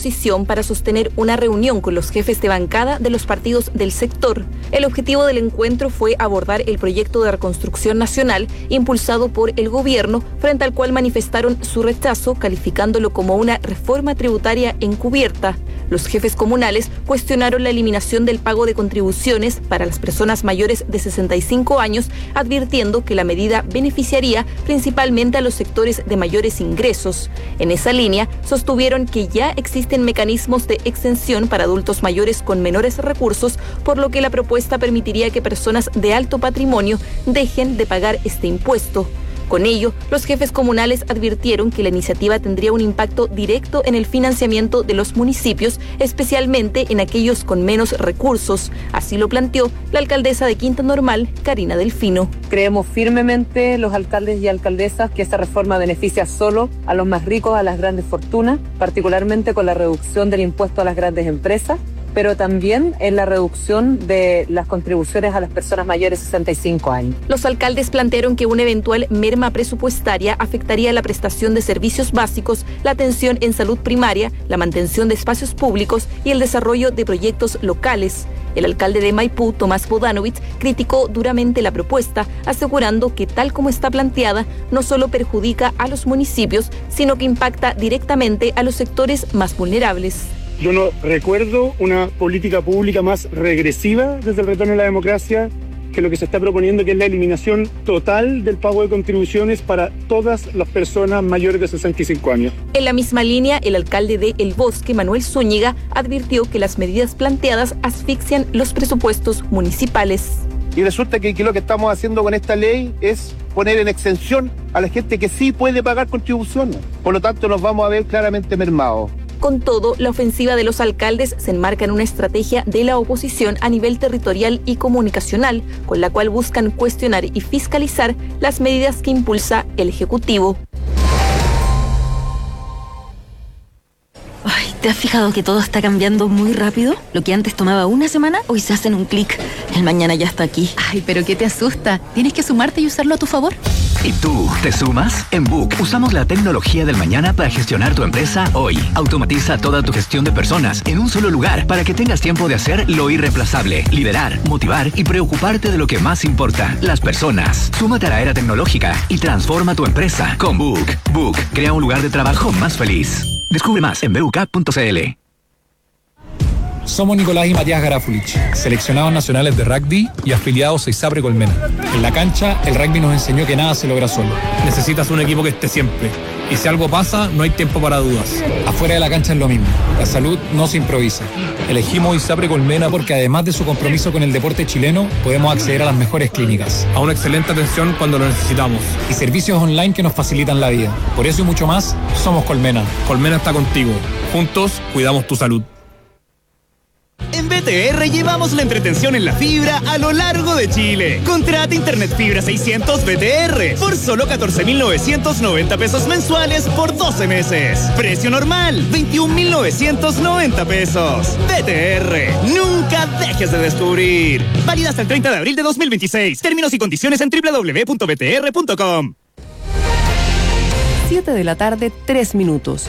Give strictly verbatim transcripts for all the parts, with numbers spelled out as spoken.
oposición para sostener una reunión con los jefes de bancada de los partidos del sector. El objetivo del encuentro fue abordar el proyecto de reconstrucción nacional impulsado por el gobierno, frente al cual manifestaron su rechazo, calificándolo como una reforma tributaria encubierta. Los jefes comunales cuestionaron la eliminación del pago de contribuciones para las personas mayores de sesenta y cinco años, advirtiendo que la medida beneficiaría principalmente a los sectores de mayores ingresos. En esa línea, sostuvieron que ya existen mecanismos de exención para adultos mayores con menores recursos, por lo que la propuesta permitiría que personas de alto patrimonio dejen de pagar este impuesto. Con ello, los jefes comunales advirtieron que la iniciativa tendría un impacto directo en el financiamiento de los municipios, especialmente en aquellos con menos recursos. Así lo planteó la alcaldesa de Quinta Normal, Karina Delfino. Creemos firmemente los alcaldes y alcaldesas que esta reforma beneficia solo a los más ricos, a las grandes fortunas, particularmente con la reducción del impuesto a las grandes empresas, pero también en la reducción de las contribuciones a las personas mayores de sesenta y cinco años. Los alcaldes plantearon que una eventual merma presupuestaria afectaría la prestación de servicios básicos, la atención en salud primaria, la mantención de espacios públicos y el desarrollo de proyectos locales. El alcalde de Maipú, Tomás Bodanovich, criticó duramente la propuesta, asegurando que tal como está planteada, no solo perjudica a los municipios, sino que impacta directamente a los sectores más vulnerables. Yo no recuerdo una política pública más regresiva desde el retorno a la democracia que lo que se está proponiendo, que es la eliminación total del pago de contribuciones para todas las personas mayores de sesenta y cinco años. En la misma línea, el alcalde de El Bosque, Manuel Zúñiga, advirtió que las medidas planteadas asfixian los presupuestos municipales. Y resulta que, que lo que estamos haciendo con esta ley es poner en exención a la gente que sí puede pagar contribuciones. Por lo tanto, nos vamos a ver claramente mermados. Con todo, la ofensiva de los alcaldes se enmarca en una estrategia de la oposición a nivel territorial y comunicacional, con la cual buscan cuestionar y fiscalizar las medidas que impulsa el Ejecutivo. Ay, ¿te has fijado que todo está cambiando muy rápido? Lo que antes tomaba una semana, hoy se hace en un clic. El mañana ya está aquí. Ay, pero ¿qué te asusta? Tienes que sumarte y usarlo a tu favor. ¿Y tú, te sumas? En Book usamos la tecnología del mañana para gestionar tu empresa hoy. Automatiza toda tu gestión de personas en un solo lugar para que tengas tiempo de hacer lo irreemplazable, liderar, motivar y preocuparte de lo que más importa, las personas. Súmate a la era tecnológica y transforma tu empresa con Book. Book crea un lugar de trabajo más feliz. Descubre más en b u k punto c l. Somos Nicolás y Matías Garafulich, seleccionados nacionales de rugby y afiliados a ISAPRE Colmena. En la cancha, el rugby nos enseñó que nada se logra solo. Necesitas un equipo que esté siempre. Y si algo pasa, no hay tiempo para dudas. Afuera de la cancha es lo mismo. La salud no se improvisa. Elegimos ISAPRE Colmena porque además de su compromiso con el deporte chileno, podemos acceder a las mejores clínicas, a una excelente atención cuando lo necesitamos y servicios online que nos facilitan la vida. Por eso y mucho más, somos Colmena. Colmena está contigo. Juntos, cuidamos tu salud. En B T R llevamos la entretención en la fibra a lo largo de Chile. Contrata Internet Fibra seiscientos B T R por solo catorce mil novecientos noventa pesos mensuales por doce meses. Precio normal, veintiún mil novecientos noventa pesos. B T R, nunca dejes de descubrir. Válida hasta el treinta de abril de dos mil veintiséis. Términos y condiciones en doble u doble u doble u punto b t r punto com. siete de la tarde, tres minutos.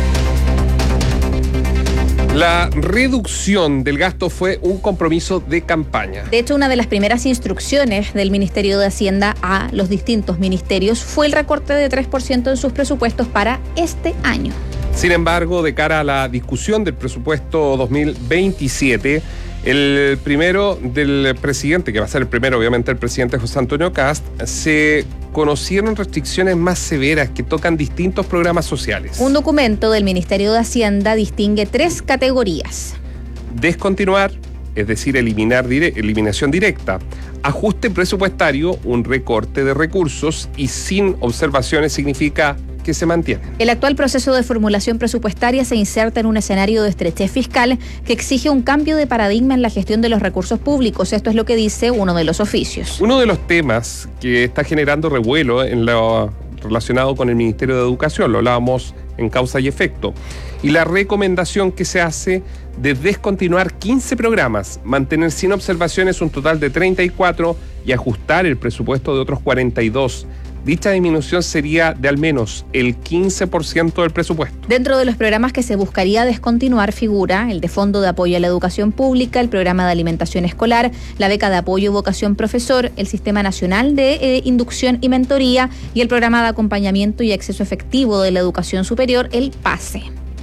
La reducción del gasto fue un compromiso de campaña. De hecho, una de las primeras instrucciones del Ministerio de Hacienda a los distintos ministerios fue el recorte de tres por ciento en sus presupuestos para este año. Sin embargo, de cara a la discusión del presupuesto dos mil veintisiete, el primero del presidente, que va a ser el primero, obviamente, el presidente José Antonio Kast, se conocieron restricciones más severas que tocan distintos programas sociales. Un documento del Ministerio de Hacienda distingue tres categorías. Descontinuar, es decir, eliminar dire- eliminación directa. Ajuste presupuestario, un recorte de recursos, y sin observaciones significa que se mantienen. El actual proceso de formulación presupuestaria se inserta en un escenario de estrechez fiscal que exige un cambio de paradigma en la gestión de los recursos públicos. Esto es lo que dice uno de los oficios. Uno de los temas que está generando revuelo en lo relacionado con el Ministerio de Educación, lo hablábamos en Causa y Efecto, y la recomendación que se hace de descontinuar quince programas, mantener sin observaciones un total de treinta y cuatro y ajustar el presupuesto de otros cuarenta y dos. Dicha disminución sería de al menos el quince por ciento del presupuesto. Dentro de los programas que se buscaría descontinuar figura el de Fondo de Apoyo a la Educación Pública, el Programa de Alimentación Escolar, la Beca de Apoyo y Vocación Profesor, el Sistema Nacional de eh, Inducción y Mentoría y el Programa de Acompañamiento y Acceso Efectivo de la Educación Superior, el PASE.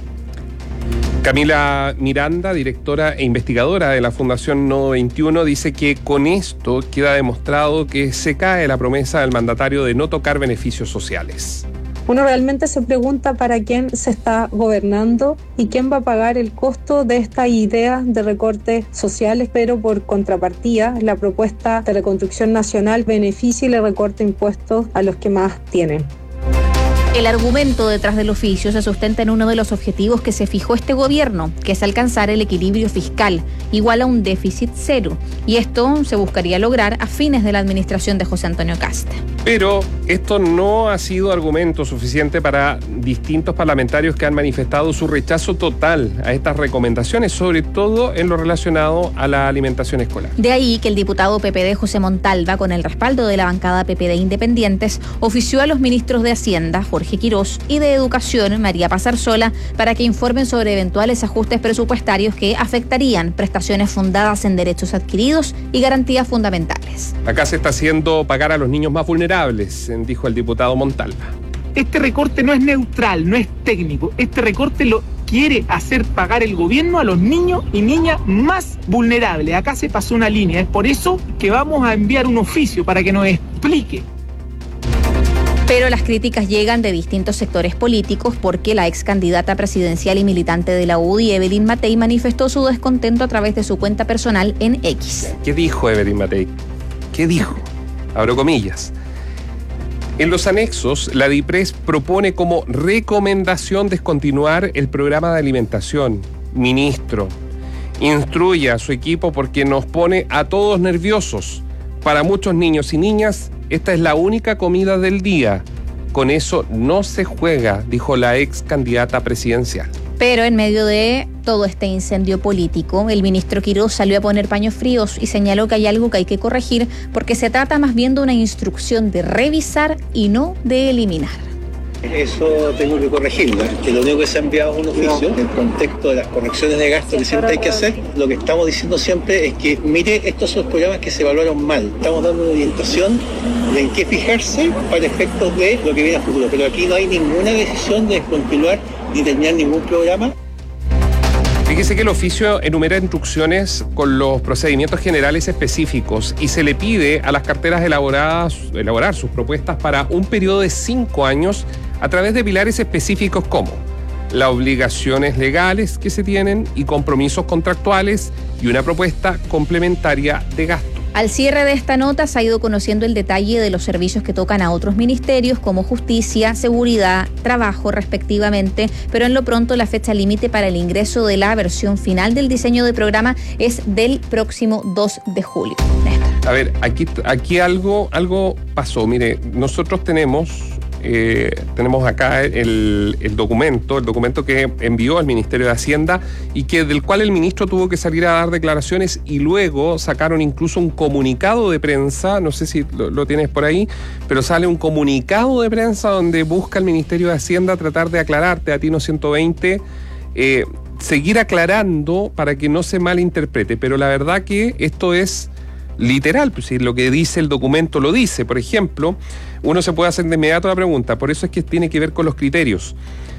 Camila Miranda, directora e investigadora de la Fundación Nodo veintiuno, dice que con esto queda demostrado que se cae la promesa del mandatario de no tocar beneficios sociales. Uno realmente se pregunta para quién se está gobernando y quién va a pagar el costo de esta idea de recortes sociales, pero por contrapartida la propuesta de reconstrucción nacional beneficia y le recorta impuestos a los que más tienen. El argumento detrás del oficio se sustenta en uno de los objetivos que se fijó este gobierno, que es alcanzar el equilibrio fiscal, igual a un déficit cero. Y esto se buscaría lograr a fines de la administración de José Antonio Kast. Pero esto no ha sido argumento suficiente para distintos parlamentarios que han manifestado su rechazo total a estas recomendaciones, sobre todo en lo relacionado a la alimentación escolar. De ahí que el diputado P P D José Montalva, con el respaldo de la bancada P P D Independientes, ofició a los ministros de Hacienda, Jorge Quirós, y de Educación, María Pazarsola, para que informen sobre eventuales ajustes presupuestarios que afectarían prestaciones fundadas en derechos adquiridos y garantías fundamentales. Acá se está haciendo pagar a los niños más vulnerables, dijo el diputado Montalva. Este recorte no es neutral, no es técnico. Este recorte lo quiere hacer pagar el gobierno a los niños y niñas más vulnerables. Acá se pasó una línea. Es por eso que vamos a enviar un oficio para que nos explique. Pero las críticas llegan de distintos sectores políticos porque la ex candidata presidencial y militante de la U D I, Evelyn Matei, manifestó su descontento a través de su cuenta personal en X. ¿Qué dijo Evelyn Matei? ¿Qué dijo? Abro comillas. En los anexos, la DIPRES propone como recomendación descontinuar el programa de alimentación. Ministro, instruye a su equipo porque nos pone a todos nerviosos. Para muchos niños y niñas, esta es la única comida del día. Con eso no se juega, dijo la ex candidata presidencial. Pero en medio de todo este incendio político, el ministro Quirós salió a poner paños fríos y señaló que hay algo que hay que corregir porque se trata más bien de una instrucción de revisar y no de eliminar. Eso tengo que corregirlo, que lo único que se ha enviado es un oficio, en el contexto de las correcciones de gasto que siempre hay que hacer. Lo que estamos diciendo siempre es que, mire, estos son los programas que se evaluaron mal. Estamos dando una orientación de en qué fijarse para efectos de lo que viene a futuro. Pero aquí no hay ninguna decisión de descontinuar ni terminar ningún programa. Fíjese que el oficio enumera instrucciones con los procedimientos generales específicos y se le pide a las carteras elaboradas elaborar sus propuestas para un periodo de cinco años a través de pilares específicos como las obligaciones legales que se tienen y compromisos contractuales y una propuesta complementaria de gasto. Al cierre de esta nota se ha ido conociendo el detalle de los servicios que tocan a otros ministerios como justicia, seguridad, trabajo respectivamente, pero en lo pronto la fecha límite para el ingreso de la versión final del diseño de programa es del próximo dos de julio. A ver, aquí, aquí algo, algo pasó. Mire, nosotros tenemos... Eh, tenemos acá el, el documento, el documento que envió el Ministerio de Hacienda y que del cual el ministro tuvo que salir a dar declaraciones y luego sacaron incluso un comunicado de prensa, no sé si lo, lo tienes por ahí, pero sale un comunicado de prensa donde busca el Ministerio de Hacienda tratar de aclararte a Tino ciento veinte, eh, seguir aclarando para que no se malinterprete, pero la verdad que esto es literal, pues si lo que dice el documento lo dice. Por ejemplo, uno se puede hacer de inmediato la pregunta, por eso es que tiene que ver con los criterios.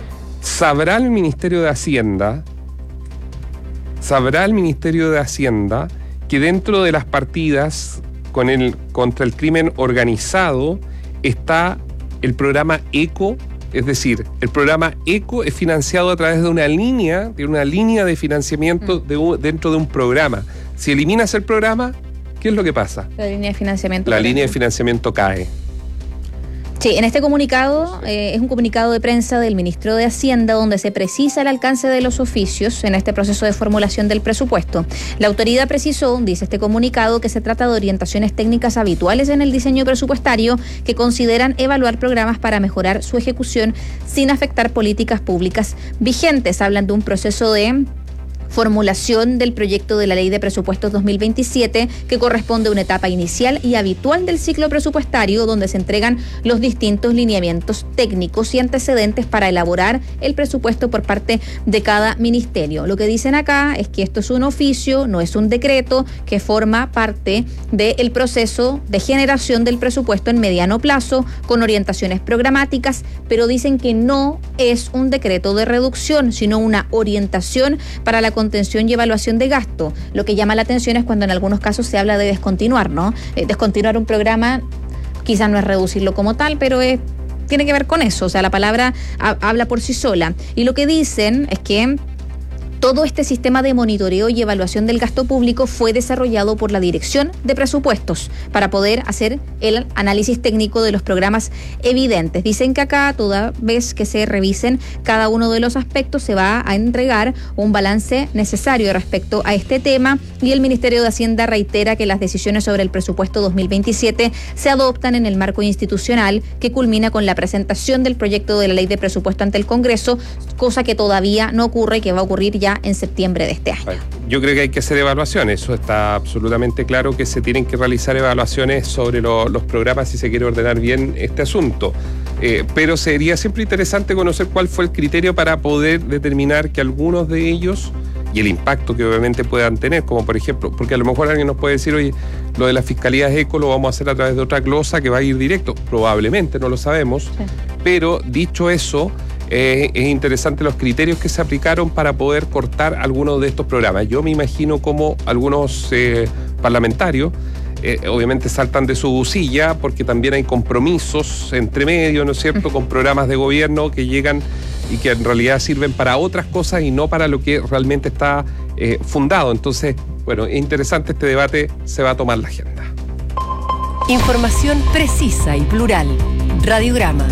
¿Sabrá el Ministerio de Hacienda, sabrá el Ministerio de Hacienda que dentro de las partidas con el, contra el crimen organizado está el programa ECO? Es decir, el programa ECO es financiado a través de una línea, de una línea de financiamiento de un, dentro de un programa. Si eliminas el programa, ¿qué es lo que pasa? La línea de financiamiento. La línea de financiamiento cae. Sí, en este comunicado, eh, es un comunicado de prensa del ministro de Hacienda donde se precisa el alcance de los oficios en este proceso de formulación del presupuesto. La autoridad precisó, dice este comunicado, que se trata de orientaciones técnicas habituales en el diseño presupuestario que consideran evaluar programas para mejorar su ejecución sin afectar políticas públicas vigentes. Hablan de un proceso de formulación del proyecto de la Ley de Presupuestos dos mil veintisiete, que corresponde a una etapa inicial y habitual del ciclo presupuestario, donde se entregan los distintos lineamientos técnicos y antecedentes para elaborar el presupuesto por parte de cada ministerio. Lo que dicen acá es que esto es un oficio, no es un decreto, que forma parte del proceso de generación del presupuesto en mediano plazo, con orientaciones programáticas, pero dicen que no es un decreto de reducción, sino una orientación para la contención y evaluación de gasto. Lo que llama la atención es cuando en algunos casos se habla de descontinuar, ¿no? Eh, descontinuar un programa quizás no es reducirlo como tal, pero es, tiene que ver con eso, o sea, la palabra ha, habla por sí sola. Y lo que dicen es que todo este sistema de monitoreo y evaluación del gasto público fue desarrollado por la Dirección de Presupuestos para poder hacer el análisis técnico de los programas evidentes. Dicen que acá, toda vez que se revisen cada uno de los aspectos, se va a entregar un balance necesario respecto a este tema, y el Ministerio de Hacienda reitera que las decisiones sobre el presupuesto dos mil veintisiete se adoptan en el marco institucional que culmina con la presentación del proyecto de la Ley de Presupuesto ante el Congreso, cosa que todavía no ocurre y que va a ocurrir ya en septiembre de este año. Yo creo que hay que hacer evaluaciones, eso está absolutamente claro, que se tienen que realizar evaluaciones sobre lo, los programas si se quiere ordenar bien este asunto. Eh, pero sería siempre interesante conocer cuál fue el criterio para poder determinar que algunos de ellos, y el impacto que obviamente puedan tener, como por ejemplo, porque a lo mejor alguien nos puede decir, oye, lo de las fiscalías eco lo vamos a hacer a través de otra glosa que va a ir directo, probablemente, no lo sabemos, sí. Pero dicho eso, Eh, es interesante los criterios que se aplicaron para poder cortar algunos de estos programas. Yo me imagino como algunos eh, parlamentarios eh, obviamente saltan de su silla porque también hay compromisos entre medio, ¿no es cierto?, con programas de gobierno que llegan y que en realidad sirven para otras cosas y no para lo que realmente está eh, fundado. Entonces, bueno, es interesante este debate, se va a tomar la agenda. Información precisa y plural. Radiograma.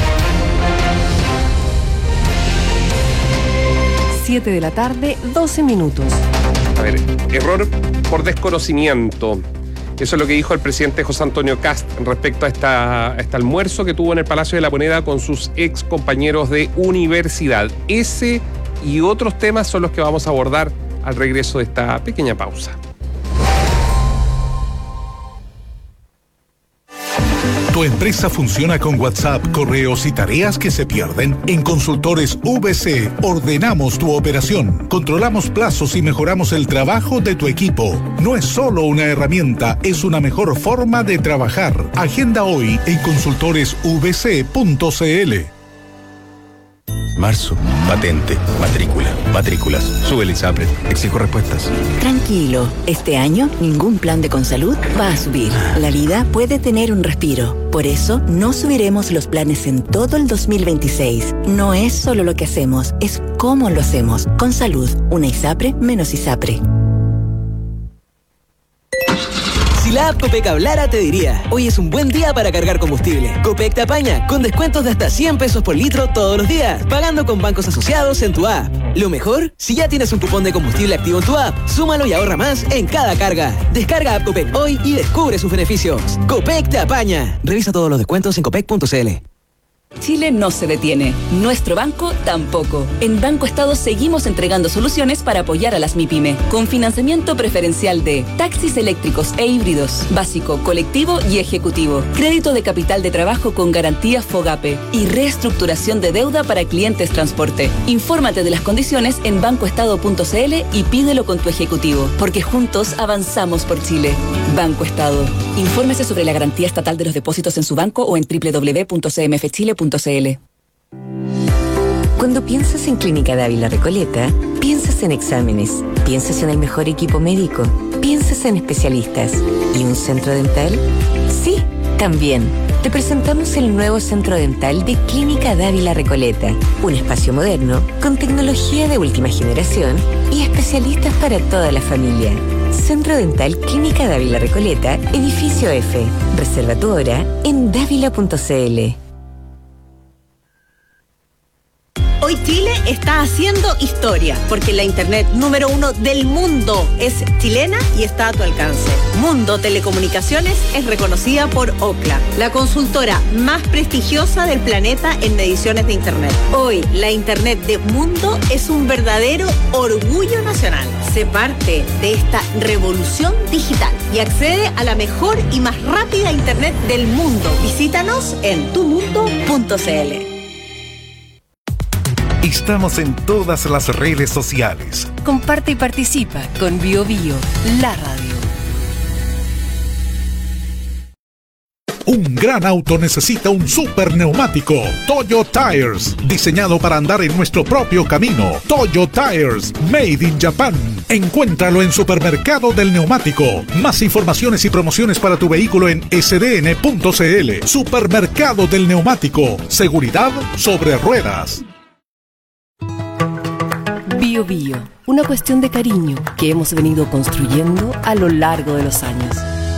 siete de la tarde, doce minutos. A ver, error por desconocimiento. Eso es lo que dijo el presidente José Antonio Kast respecto a, esta, a este almuerzo que tuvo en el Palacio de la Moneda con sus ex compañeros de universidad. Ese y otros temas son los que vamos a abordar al regreso de esta pequeña pausa. ¿Tu empresa funciona con WhatsApp, correos y tareas que se pierden? En Consultores V C ordenamos tu operación, controlamos plazos y mejoramos el trabajo de tu equipo. No es solo una herramienta, es una mejor forma de trabajar. Agenda hoy en consultores v c punto c l. Marzo, patente, matrícula, matrículas, sube el ISAPRE, exijo respuestas. Tranquilo, este año ningún plan de Consalud va a subir. La vida puede tener un respiro. Por eso no subiremos los planes en todo el dos mil veintiséis. No es solo lo que hacemos, es cómo lo hacemos. Consalud, una ISAPRE menos ISAPRE. Si la app Copec hablara, te diría, hoy es un buen día para cargar combustible. Copec te apaña, con descuentos de hasta cien pesos por litro todos los días, pagando con bancos asociados en tu app. Lo mejor, si ya tienes un cupón de combustible activo en tu app, súmalo y ahorra más en cada carga. Descarga app Copec hoy y descubre sus beneficios. Copec te apaña. Revisa todos los descuentos en copec punto c l. Chile no se detiene. Nuestro banco tampoco. En Banco Estado seguimos entregando soluciones para apoyar a las MIPYME, con financiamiento preferencial de taxis eléctricos e híbridos, básico, colectivo y ejecutivo, crédito de capital de trabajo con garantía FOGAPE y reestructuración de deuda para clientes transporte. Infórmate de las condiciones en banco estado punto c l y pídelo con tu ejecutivo, porque juntos avanzamos por Chile. Banco Estado. Infórmese sobre la garantía estatal de los depósitos en su banco o en doble u doble u doble u punto c m f chile punto c l. Cuando piensas en Clínica Dávila Recoleta, piensas en exámenes, piensas en el mejor equipo médico, piensas en especialistas. ¿Y un centro dental? Sí, también. Te presentamos el nuevo centro dental de Clínica Dávila Recoleta, un espacio moderno con tecnología de última generación y especialistas para toda la familia. Centro Dental Clínica Dávila Recoleta, edificio F. Reserva tu hora en dávila punto c l. Hoy Chile está haciendo historia, porque la internet número uno del mundo es chilena y está a tu alcance. Mundo Telecomunicaciones es reconocida por Ookla, la consultora más prestigiosa del planeta en mediciones de internet. Hoy, la internet de Mundo es un verdadero orgullo nacional. Sé parte de esta revolución digital y accede a la mejor y más rápida internet del mundo. Visítanos en tu mundo punto c l. Estamos en todas las redes sociales. Comparte y participa con Bio Bio, la radio. Un gran auto necesita un super neumático. Toyo Tires, diseñado para andar en nuestro propio camino. Toyo Tires, made in Japan. Encuéntralo en Supermercado del Neumático. Más informaciones y promociones para tu vehículo en s d n punto c l. Supermercado del Neumático. Seguridad sobre ruedas. Bio Bio, una cuestión de cariño que hemos venido construyendo a lo largo de los años.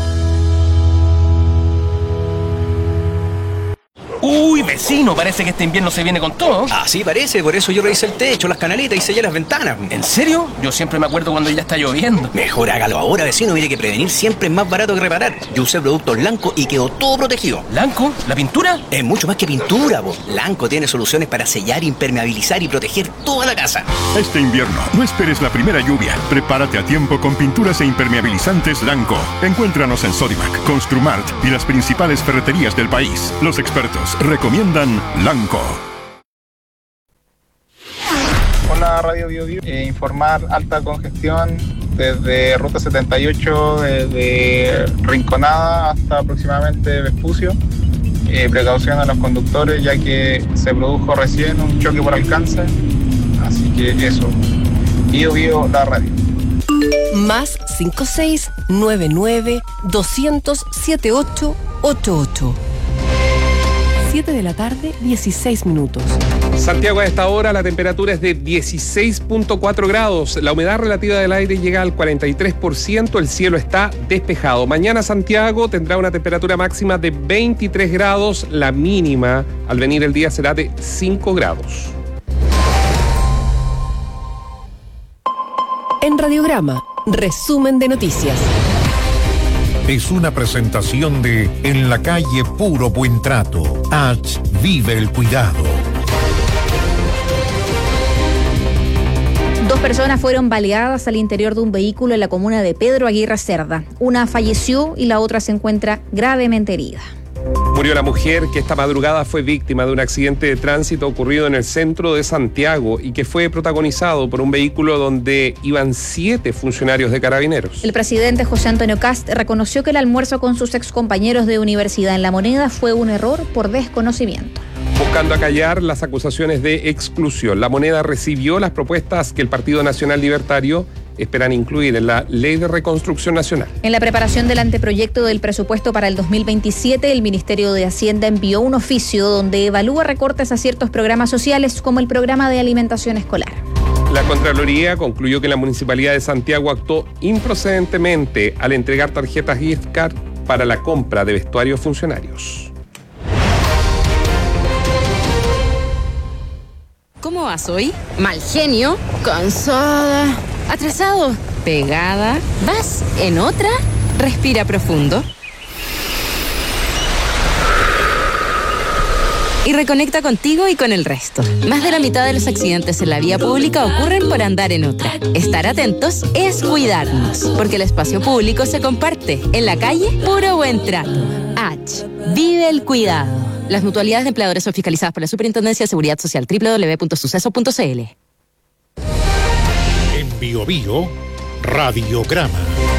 Uy, vecino, parece que este invierno se viene con todo. Así parece, por eso yo revisé el techo, las canaletas y sellé las ventanas. ¿En serio? Yo siempre me acuerdo cuando ya está lloviendo. Mejor hágalo ahora, vecino, mire que prevenir siempre es más barato que reparar. Yo usé productos Lanco y quedó todo protegido. ¿Lanco? ¿La pintura? Es mucho más que pintura, po. Lanco tiene soluciones para sellar, impermeabilizar y proteger toda la casa. Este invierno, no esperes la primera lluvia. Prepárate a tiempo con pinturas e impermeabilizantes Lanco. Encuéntranos en Sodimac, Construmart y las principales ferreterías del país. Los expertos recomiendan Lanco. Hola Radio Bio Bio, eh, informar alta congestión desde Ruta setenta y ocho, desde Rinconada hasta aproximadamente Vespucio. Eh, precaución a los conductores ya que se produjo recién un choque por alcance, así que eso. Bio Bio, la radio. Más cinco seis nueve nueve doscientos setenta y ocho ochenta y ocho. siete de la tarde, dieciséis minutos. Santiago, a esta hora la temperatura es de dieciséis punto cuatro grados. La humedad relativa del aire llega al cuarenta y tres por ciento. El cielo está despejado. Mañana Santiago tendrá una temperatura máxima de veintitrés grados. La mínima al venir el día será de cinco grados. En Radiograma, resumen de noticias. Es una presentación de En la calle Puro Buen Trato. H. Vive el cuidado. Dos personas fueron baleadas al interior de un vehículo en la comuna de Pedro Aguirre Cerda. Una falleció y la otra se encuentra gravemente herida. Murió la mujer que esta madrugada fue víctima de un accidente de tránsito ocurrido en el centro de Santiago y que fue protagonizado por un vehículo donde iban siete funcionarios de Carabineros. El presidente José Antonio Kast reconoció que el almuerzo con sus excompañeros de universidad en La Moneda fue un error por desconocimiento. Buscando acallar las acusaciones de exclusión, La Moneda recibió las propuestas que el Partido Nacional Libertario esperan incluir en la Ley de Reconstrucción Nacional. En la preparación del anteproyecto del presupuesto para el dos mil veintisiete, el Ministerio de Hacienda envió un oficio donde evalúa recortes a ciertos programas sociales como el programa de alimentación escolar. La Contraloría concluyó que la Municipalidad de Santiago actuó improcedentemente al entregar tarjetas gift card para la compra de vestuarios funcionarios. ¿Cómo vas hoy? Mal genio, cansada, atrasado, pegada. ¿Vas en otra? Respira profundo. Y reconecta contigo y con el resto. Más de la mitad de los accidentes en la vía pública ocurren por andar en otra. Estar atentos es cuidarnos, porque el espacio público se comparte. En la calle, puro buen trato. H. Vive el cuidado. Las mutualidades de empleadores son fiscalizadas por la Superintendencia de Seguridad Social. doble u doble u doble u punto suceso punto c l. En Bio Bio, Radiograma.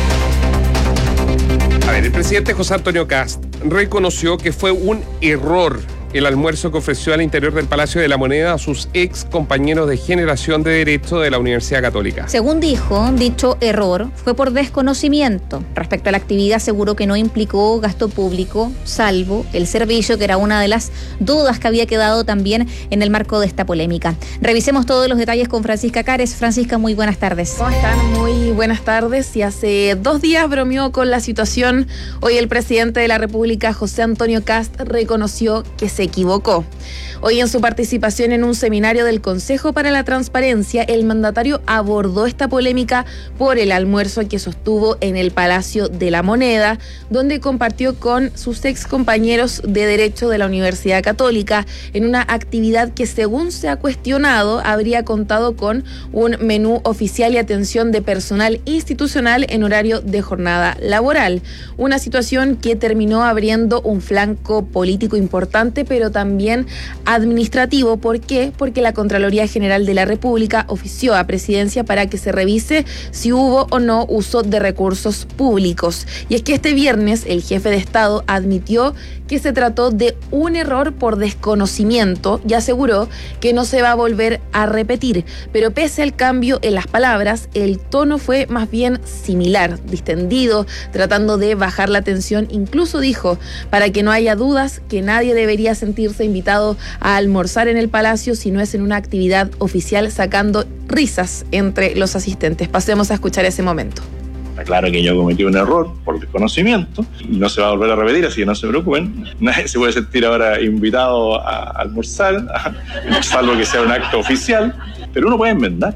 A ver, el presidente José Antonio Kast reconoció que fue un error el almuerzo que ofreció al interior del Palacio de la Moneda a sus ex compañeros de generación de Derecho de la Universidad Católica. Según dijo, dicho error fue por desconocimiento. Respecto a la actividad, aseguró que no implicó gasto público, salvo el servicio, que era una de las dudas que había quedado también en el marco de esta polémica. Revisemos todos los detalles con Francisca Cares. Francisca, muy buenas tardes. ¿Cómo están? Muy buenas tardes. Y hace dos días bromeó con la situación. Hoy el presidente de la República, José Antonio Kast, reconoció que se se equivocó. Hoy, en su participación en un seminario del Consejo para la Transparencia, el mandatario abordó esta polémica por el almuerzo que sostuvo en el Palacio de la Moneda, donde compartió con sus ex compañeros de Derecho de la Universidad Católica en una actividad que, según se ha cuestionado, habría contado con un menú oficial y atención de personal institucional en horario de jornada laboral. Una situación que terminó abriendo un flanco político importante, pero también administrativo. ¿Por qué? Porque la Contraloría General de la República ofició a Presidencia para que se revise si hubo o no uso de recursos públicos. Y es que este viernes el jefe de Estado admitió que se trató de un error por desconocimiento y aseguró que no se va a volver a repetir. Pero pese al cambio en las palabras, el tono fue más bien similar, distendido, tratando de bajar la tensión. Incluso dijo, para que no haya dudas, que nadie debería sentirse invitado a almorzar en el Palacio si no es en una actividad oficial, sacando risas entre los asistentes. Pasemos a escuchar ese momento. Está claro que yo cometí un error por desconocimiento y no se va a volver a repetir, así que no se preocupen. Nadie se puede sentir ahora invitado a almorzar, salvo que sea un acto oficial, pero uno puede enmendar.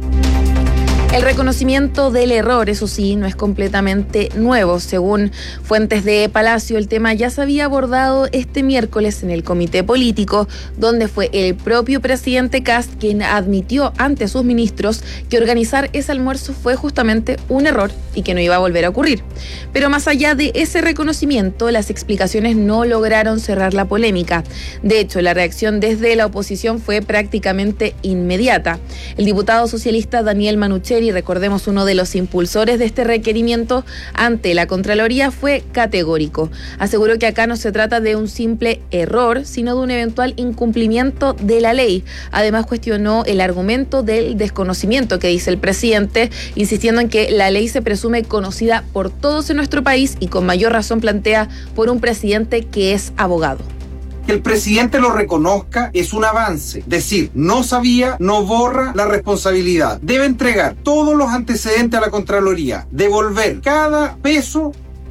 El reconocimiento del error, eso sí, no es completamente nuevo. Según fuentes de Palacio, el tema ya se había abordado este miércoles en el comité político, donde fue el propio presidente Kast quien admitió ante sus ministros que organizar ese almuerzo fue justamente un error y que no iba a volver a ocurrir. Pero más allá de ese reconocimiento, las explicaciones no lograron cerrar la polémica. De hecho, la reacción desde la oposición fue prácticamente inmediata. El diputado socialista Daniel Manucheri, recordemos uno de los impulsores de este requerimiento ante la Contraloría, fue categórico. Aseguró que acá no se trata de un simple error, sino de un eventual incumplimiento de la ley. Además, cuestionó el argumento del desconocimiento que dice el presidente, insistiendo en que la ley se presume conocida por todos en nuestro país y con mayor razón plantea por un presidente que es abogado. Que el presidente lo reconozca es un avance. Decir, no sabía, no borra la responsabilidad. Debe entregar todos los antecedentes a la Contraloría, devolver cada peso.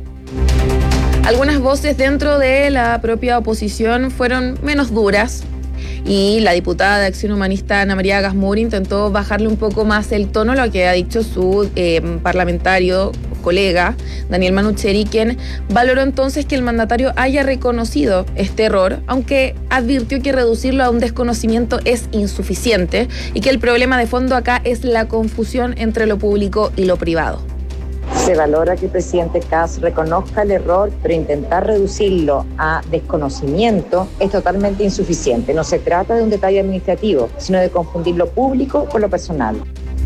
Algunas voces dentro de la propia oposición fueron menos duras, y la diputada de Acción Humanista Ana María Gasmuri intentó bajarle un poco más el tono a lo que ha dicho su eh, parlamentario colega Daniel Manucheri, quien valoró entonces que el mandatario haya reconocido este error, aunque advirtió que reducirlo a un desconocimiento es insuficiente y que el problema de fondo acá es la confusión entre lo público y lo privado. Se valora que el presidente Kast reconozca el error, pero intentar reducirlo a desconocimiento es totalmente insuficiente. No se trata de un detalle administrativo, sino de confundir lo público con lo personal.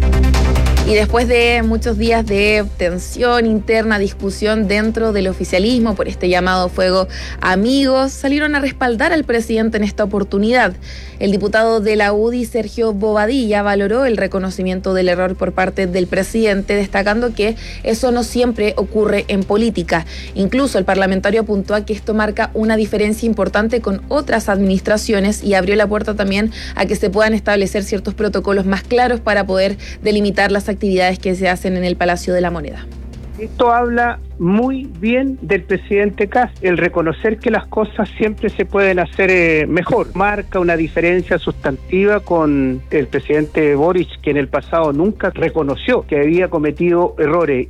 Y después de muchos días de tensión interna, discusión dentro del oficialismo por este llamado fuego amigos, salieron a respaldar al presidente en esta oportunidad. El diputado de la U D I, Sergio Bobadilla, valoró el reconocimiento del error por parte del presidente, destacando que eso no siempre ocurre en política. Incluso el parlamentario apuntó a que esto marca una diferencia importante con otras administraciones y abrió la puerta también a que se puedan establecer ciertos protocolos más claros para poder delimitar las actividades que se hacen en el Palacio de la Moneda. Esto habla muy bien del presidente Kast, el reconocer que las cosas siempre se pueden hacer eh, mejor. Marca una diferencia sustantiva con el presidente Boric, que en el pasado nunca reconoció que había cometido errores.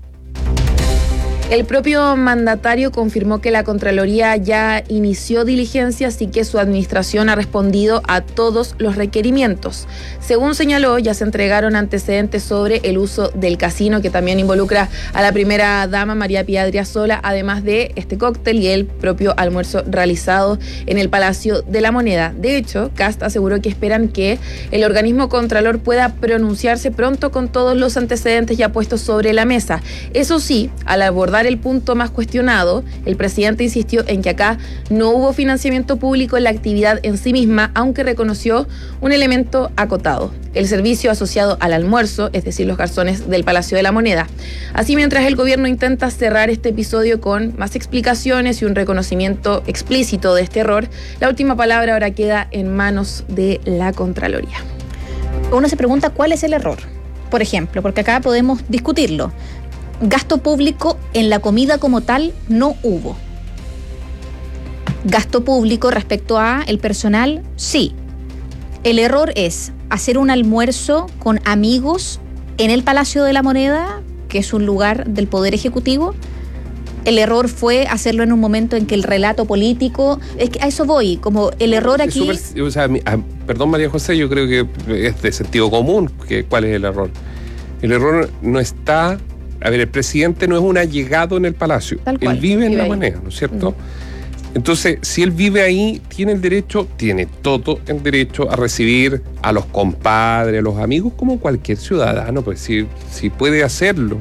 El propio mandatario confirmó que la Contraloría ya inició diligencias y que su administración ha respondido a todos los requerimientos. Según señaló, ya se entregaron antecedentes sobre el uso del casino, que también involucra a la primera dama María Pía Adriasola, además de este cóctel y el propio almuerzo realizado en el Palacio de la Moneda. De hecho, Kast aseguró que esperan que el organismo contralor pueda pronunciarse pronto con todos los antecedentes ya puestos sobre la mesa. Eso sí, al abordar el punto más cuestionado, el presidente insistió en que acá no hubo financiamiento público en la actividad en sí misma, aunque reconoció un elemento acotado: el servicio asociado al almuerzo, es decir, los garzones del Palacio de la Moneda. Así, mientras el gobierno intenta cerrar este episodio con más explicaciones y un reconocimiento explícito de este error, la última palabra ahora queda en manos de la Contraloría. Uno se pregunta cuál es el error, por ejemplo, porque acá podemos discutirlo. Gasto público en la comida como tal no hubo. gasto público respecto a el personal, sí. El error es hacer un almuerzo con amigos en el Palacio de la Moneda, que es un lugar del Poder Ejecutivo. El error fue hacerlo en un momento en que el relato político, es que a eso voy, como el error aquí... Es super, o sea, perdón María José, yo creo que es de sentido común que cuál es el error. El error no está... A ver, el presidente no es un allegado en el Palacio. Tal cual, él vive en la Moneda, ¿no es cierto? Mm. Entonces, si él vive ahí, tiene el derecho, tiene todo el derecho a recibir a los compadres, a los amigos, como cualquier ciudadano, pues si, si puede hacerlo.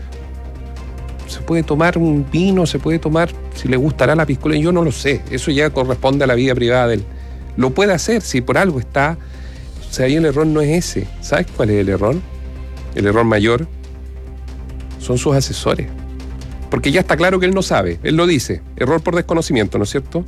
Se puede tomar un vino, se puede tomar, si le gustará la piscola, yo no lo sé, eso ya corresponde a la vida privada de él. Lo puede hacer, si por algo está. O sea, ahí el error no es ese. ¿Sabes cuál es el error? El error mayor son sus asesores. Porque ya está claro que él no sabe, él lo dice, error por desconocimiento, ¿no es cierto?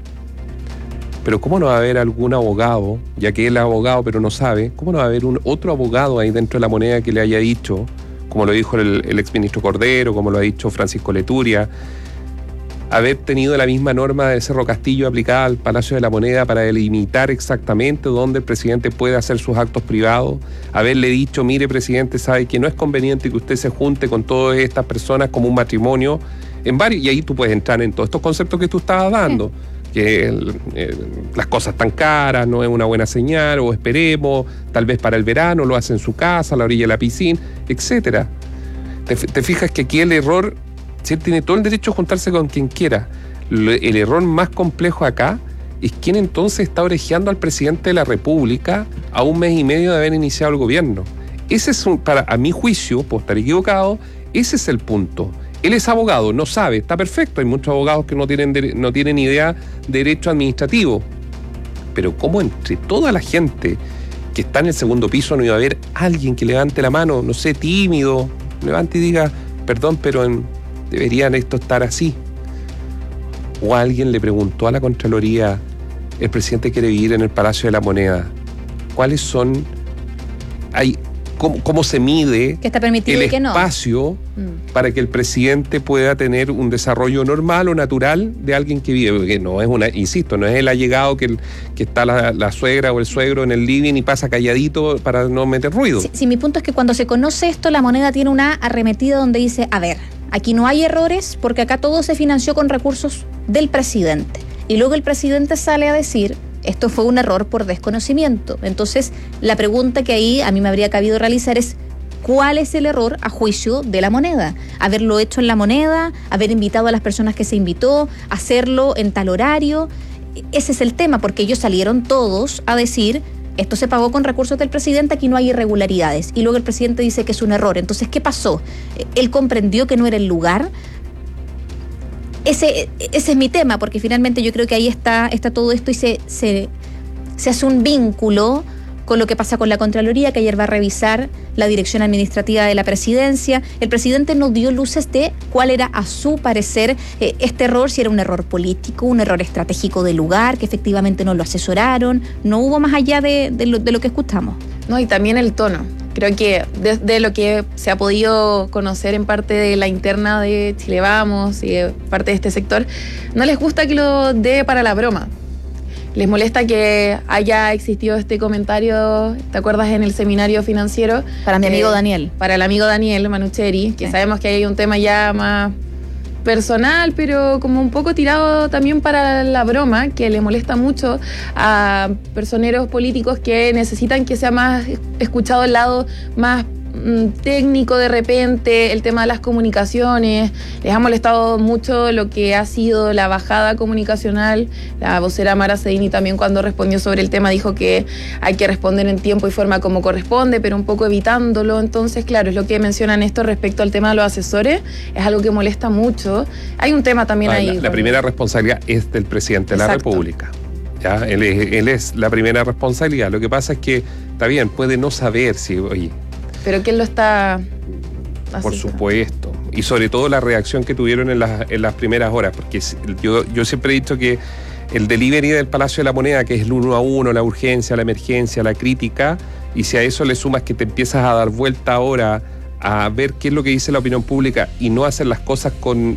Pero ¿cómo no va a haber algún abogado, ya que él es abogado pero no sabe, cómo no va a haber un otro abogado ahí dentro de la Moneda que le haya dicho, como lo dijo el, el exministro Cordero, como lo ha dicho Francisco Leturia, haber tenido la misma norma de Cerro Castillo aplicada al Palacio de la Moneda para delimitar exactamente dónde el presidente puede hacer sus actos privados, haberle dicho, mire presidente, sabe que no es conveniente que usted se junte con todas estas personas como un matrimonio, en varios, y ahí tú puedes entrar en todos estos conceptos que tú estabas dando, que el, el, las cosas tan caras, no es una buena señal, o esperemos, tal vez para el verano, lo hace en su casa, a la orilla de la piscina, etcétera. Te, te fijas que aquí el error... Si él tiene todo el derecho a juntarse con quien quiera. El error más complejo acá es quién entonces está orejeando al presidente de la República a un mes y medio de haber iniciado el gobierno. Ese es un, para a mi juicio, puedo estar equivocado, ese es el punto. Él es abogado, no sabe, está perfecto. Hay muchos abogados que no tienen, de, no tienen idea de derecho administrativo. Pero ¿cómo entre toda la gente que está en el segundo piso no iba a haber alguien que levante la mano, no sé, tímido, levante y diga, perdón, pero en... ¿deberían esto estar así? O alguien le preguntó a la Contraloría, el presidente quiere vivir en el Palacio de la Moneda, ¿cuáles son, hay, cómo, cómo se mide que está permitido el y que no? espacio mm. para que el presidente pueda tener un desarrollo normal o natural de alguien que vive? Porque no es una, insisto, no es el allegado que, el, que está la, la suegra o el suegro en el living y pasa calladito para no meter ruido. Sí, sí, mi punto es que cuando se conoce esto, la Moneda tiene una arremetida donde dice, a ver, aquí no hay errores porque acá todo se financió con recursos del presidente. Y luego el presidente sale a decir, esto fue un error por desconocimiento. Entonces, la pregunta que ahí a mí me habría cabido realizar es, ¿cuál es el error a juicio de la Moneda? Haberlo hecho en la Moneda, haber invitado a las personas que se invitó, hacerlo en tal horario. Ese es el tema, porque ellos salieron todos a decir, esto se pagó con recursos del presidente, aquí no hay irregularidades. Y luego el presidente dice que es un error. Entonces, ¿qué pasó? ¿Él comprendió que no era el lugar? Ese, ese es mi tema, porque finalmente yo creo que ahí está, está todo esto y se, se, se hace un vínculo con lo que pasa con la Contraloría, que ayer va a revisar la dirección administrativa de la presidencia. El presidente no dio luces de cuál era, a su parecer, eh, este error, si era un error político, un error estratégico del lugar, que efectivamente no lo asesoraron. No hubo más allá de, de, lo, de lo que escuchamos. No, y también el tono. Creo que desde lo que se ha podido conocer en parte de la interna de Chile Vamos y de parte de este sector, no les gusta que lo dé para la broma. Les molesta que haya existido este comentario, ¿te acuerdas? En el seminario financiero. Para mi amigo eh, Daniel. Para el amigo Daniel Manucheri, que sí. Sabemos que hay un tema ya más personal, pero como un poco tirado también para la broma, que le molesta mucho a personeros políticos que necesitan que sea más escuchado el lado más técnico de repente, el tema de las comunicaciones. Les ha molestado mucho lo que ha sido la bajada comunicacional. La vocera Mara Cedini también, cuando respondió sobre el tema, dijo que hay que responder en tiempo y forma como corresponde, pero un poco evitándolo. Entonces, claro, es lo que mencionan esto respecto al tema de los asesores, es algo que molesta mucho. Hay un tema también ah, ahí. La, la primera responsabilidad es del presidente de la Exacto. República. ¿Ya? Él, es, él es la primera responsabilidad. Lo que pasa es que, está bien, puede no saber si, oye, pero ¿quién lo está haciendo? Por supuesto. Y sobre todo la reacción que tuvieron en las, en las primeras horas, porque yo, yo siempre he dicho que el delivery del Palacio de la Moneda, que es el uno a uno, la urgencia, la emergencia, la crítica, y si a eso le sumas que te empiezas a dar vuelta ahora a ver qué es lo que dice la opinión pública y no hacer las cosas con,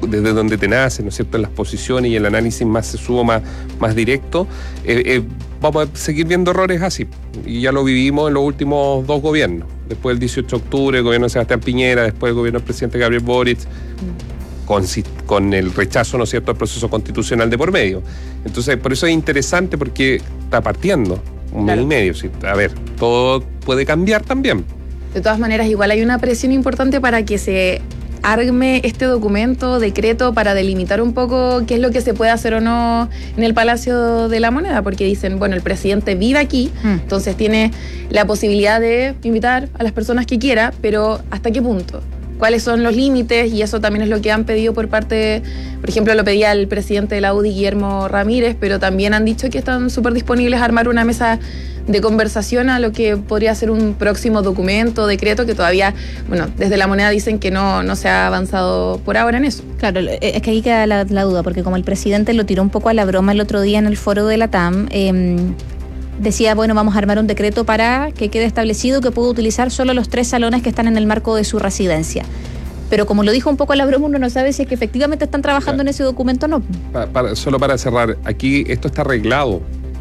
desde donde te nace, ¿no es cierto?, en las posiciones y el análisis más sesudo, más, más directo, eh, eh, vamos a seguir viendo errores así. Y ya lo vivimos en los últimos dos gobiernos. Después del dieciocho de octubre, el gobierno de Sebastián Piñera, después el gobierno del presidente Gabriel Boric, mm. con, con el rechazo, ¿no es cierto?, al proceso constitucional de por medio. Entonces, por eso es interesante, porque está partiendo un claro. mes y medio. ¿Sí? A ver, todo puede cambiar también. De todas maneras, igual hay una presión importante para que se arme este documento, decreto, para delimitar un poco qué es lo que se puede hacer o no en el Palacio de la Moneda, porque dicen, bueno, el presidente vive aquí, mm. entonces tiene la posibilidad de invitar a las personas que quiera, pero ¿hasta qué punto? ¿Cuáles son los límites? Y eso también es lo que han pedido por parte, por ejemplo, lo pedía el presidente de la U D I, Guillermo Ramírez, pero también han dicho que están súper disponibles a armar una mesa de conversación a lo que podría ser un próximo documento, decreto, que todavía, bueno, desde la Moneda dicen que no, no se ha avanzado por ahora en eso. Claro, es que ahí queda la, la duda, porque como el presidente lo tiró un poco a la broma el otro día en el foro de la T A M, eh, decía, bueno, vamos a armar un decreto para que quede establecido que puedo utilizar solo los tres salones que están en el marco de su residencia. Pero como lo dijo un poco a la broma, uno no sabe si es que efectivamente están trabajando claro. en ese documento o no. Para, para, solo para cerrar, aquí esto está arreglado.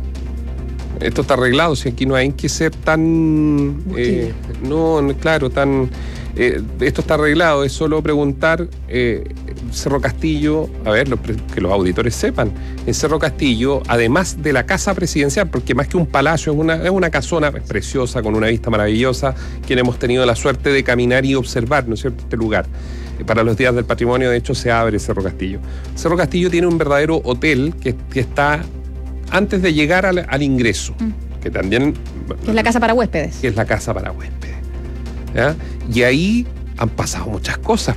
Esto está arreglado, si aquí no hay que ser tan... Eh, no, claro, tan... Eh, esto está arreglado, es solo preguntar, eh, Cerro Castillo, a ver, lo, que los auditores sepan, en Cerro Castillo, además de la casa presidencial, porque más que un palacio, es una, es una casona preciosa, con una vista maravillosa, que hemos tenido la suerte de caminar y observar, ¿no es cierto?, este lugar. Eh, para los días del patrimonio, de hecho, se abre Cerro Castillo. Cerro Castillo tiene un verdadero hotel que, que está antes de llegar al, al ingreso, mm. que también... Que es la casa para huéspedes. Que es la casa para huéspedes. ¿Ya? Y ahí han pasado muchas cosas.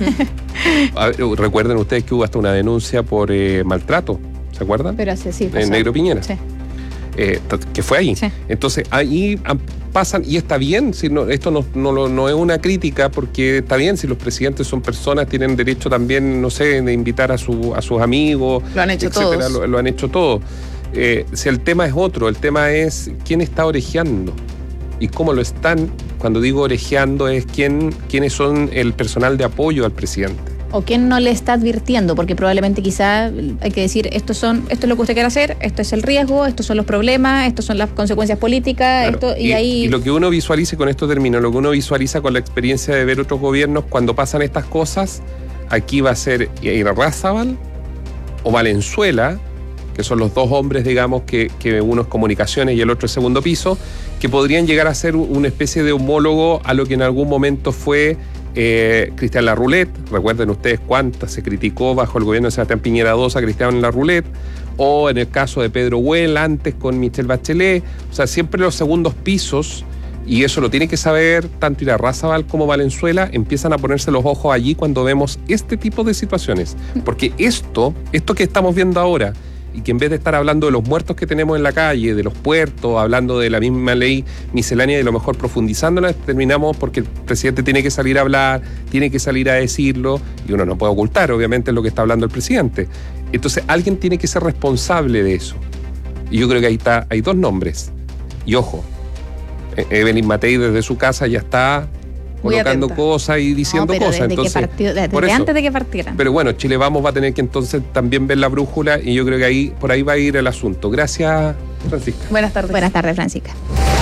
Ver, recuerden ustedes que hubo hasta una denuncia por eh, maltrato, ¿se acuerdan? Pero así sí. En Negro Piñera. Sí. Eh, que fue ahí. Sí. Entonces, ahí pasan, y está bien, si no, esto no, no, no es una crítica, porque está bien, si los presidentes son personas, tienen derecho también, no sé, de invitar a, su, a sus amigos. Lo han hecho etcétera, todos. Lo, lo han hecho todos. Eh, si el tema es otro, el tema es quién está orejeando y cómo lo están. Cuando digo orejeando es quién, quiénes son el personal de apoyo al presidente. O quién no le está advirtiendo, porque probablemente quizá hay que decir, estos son, esto es lo que usted quiere hacer, esto es el riesgo, estos son los problemas, estos son las consecuencias políticas, claro. esto, y, y ahí... Y lo que uno visualiza, con esto termino, lo que uno visualiza con la experiencia de ver otros gobiernos, cuando pasan estas cosas, aquí va a ser Irarrázaval o Valenzuela, que son los dos hombres, digamos, que, que uno es comunicaciones y el otro es segundo piso, que podrían llegar a ser una especie de homólogo a lo que en algún momento fue eh, Cristian Larroulet. Recuerden ustedes cuántas se criticó bajo el gobierno de Sebastián Piñera dos a Cristian Larroulet, o en el caso de Pedro Huel, antes con Michelle Bachelet. O sea, siempre los segundos pisos, y eso lo tiene que saber tanto Irarrázaval como Valenzuela, empiezan a ponerse los ojos allí cuando vemos este tipo de situaciones. Porque esto, esto que estamos viendo ahora, y que en vez de estar hablando de los muertos que tenemos en la calle, de los puertos, hablando de la misma ley miscelánea y lo mejor profundizándola, terminamos porque el presidente tiene que salir a hablar, tiene que salir a decirlo, y uno no puede ocultar, obviamente, lo que está hablando el presidente. Entonces, alguien tiene que ser responsable de eso. Y yo creo que ahí está, hay dos nombres. Y ojo, Evelyn Matei desde su casa ya está muy colocando atenta. Cosas y diciendo no, pero cosas. Desde, entonces, que partió, desde por eso, antes de que partieran. Pero bueno, Chile Vamos va a tener que entonces también ver la brújula, y yo creo que ahí por ahí va a ir el asunto. Gracias, Francisca. Buenas tardes. Buenas tardes, Francisca.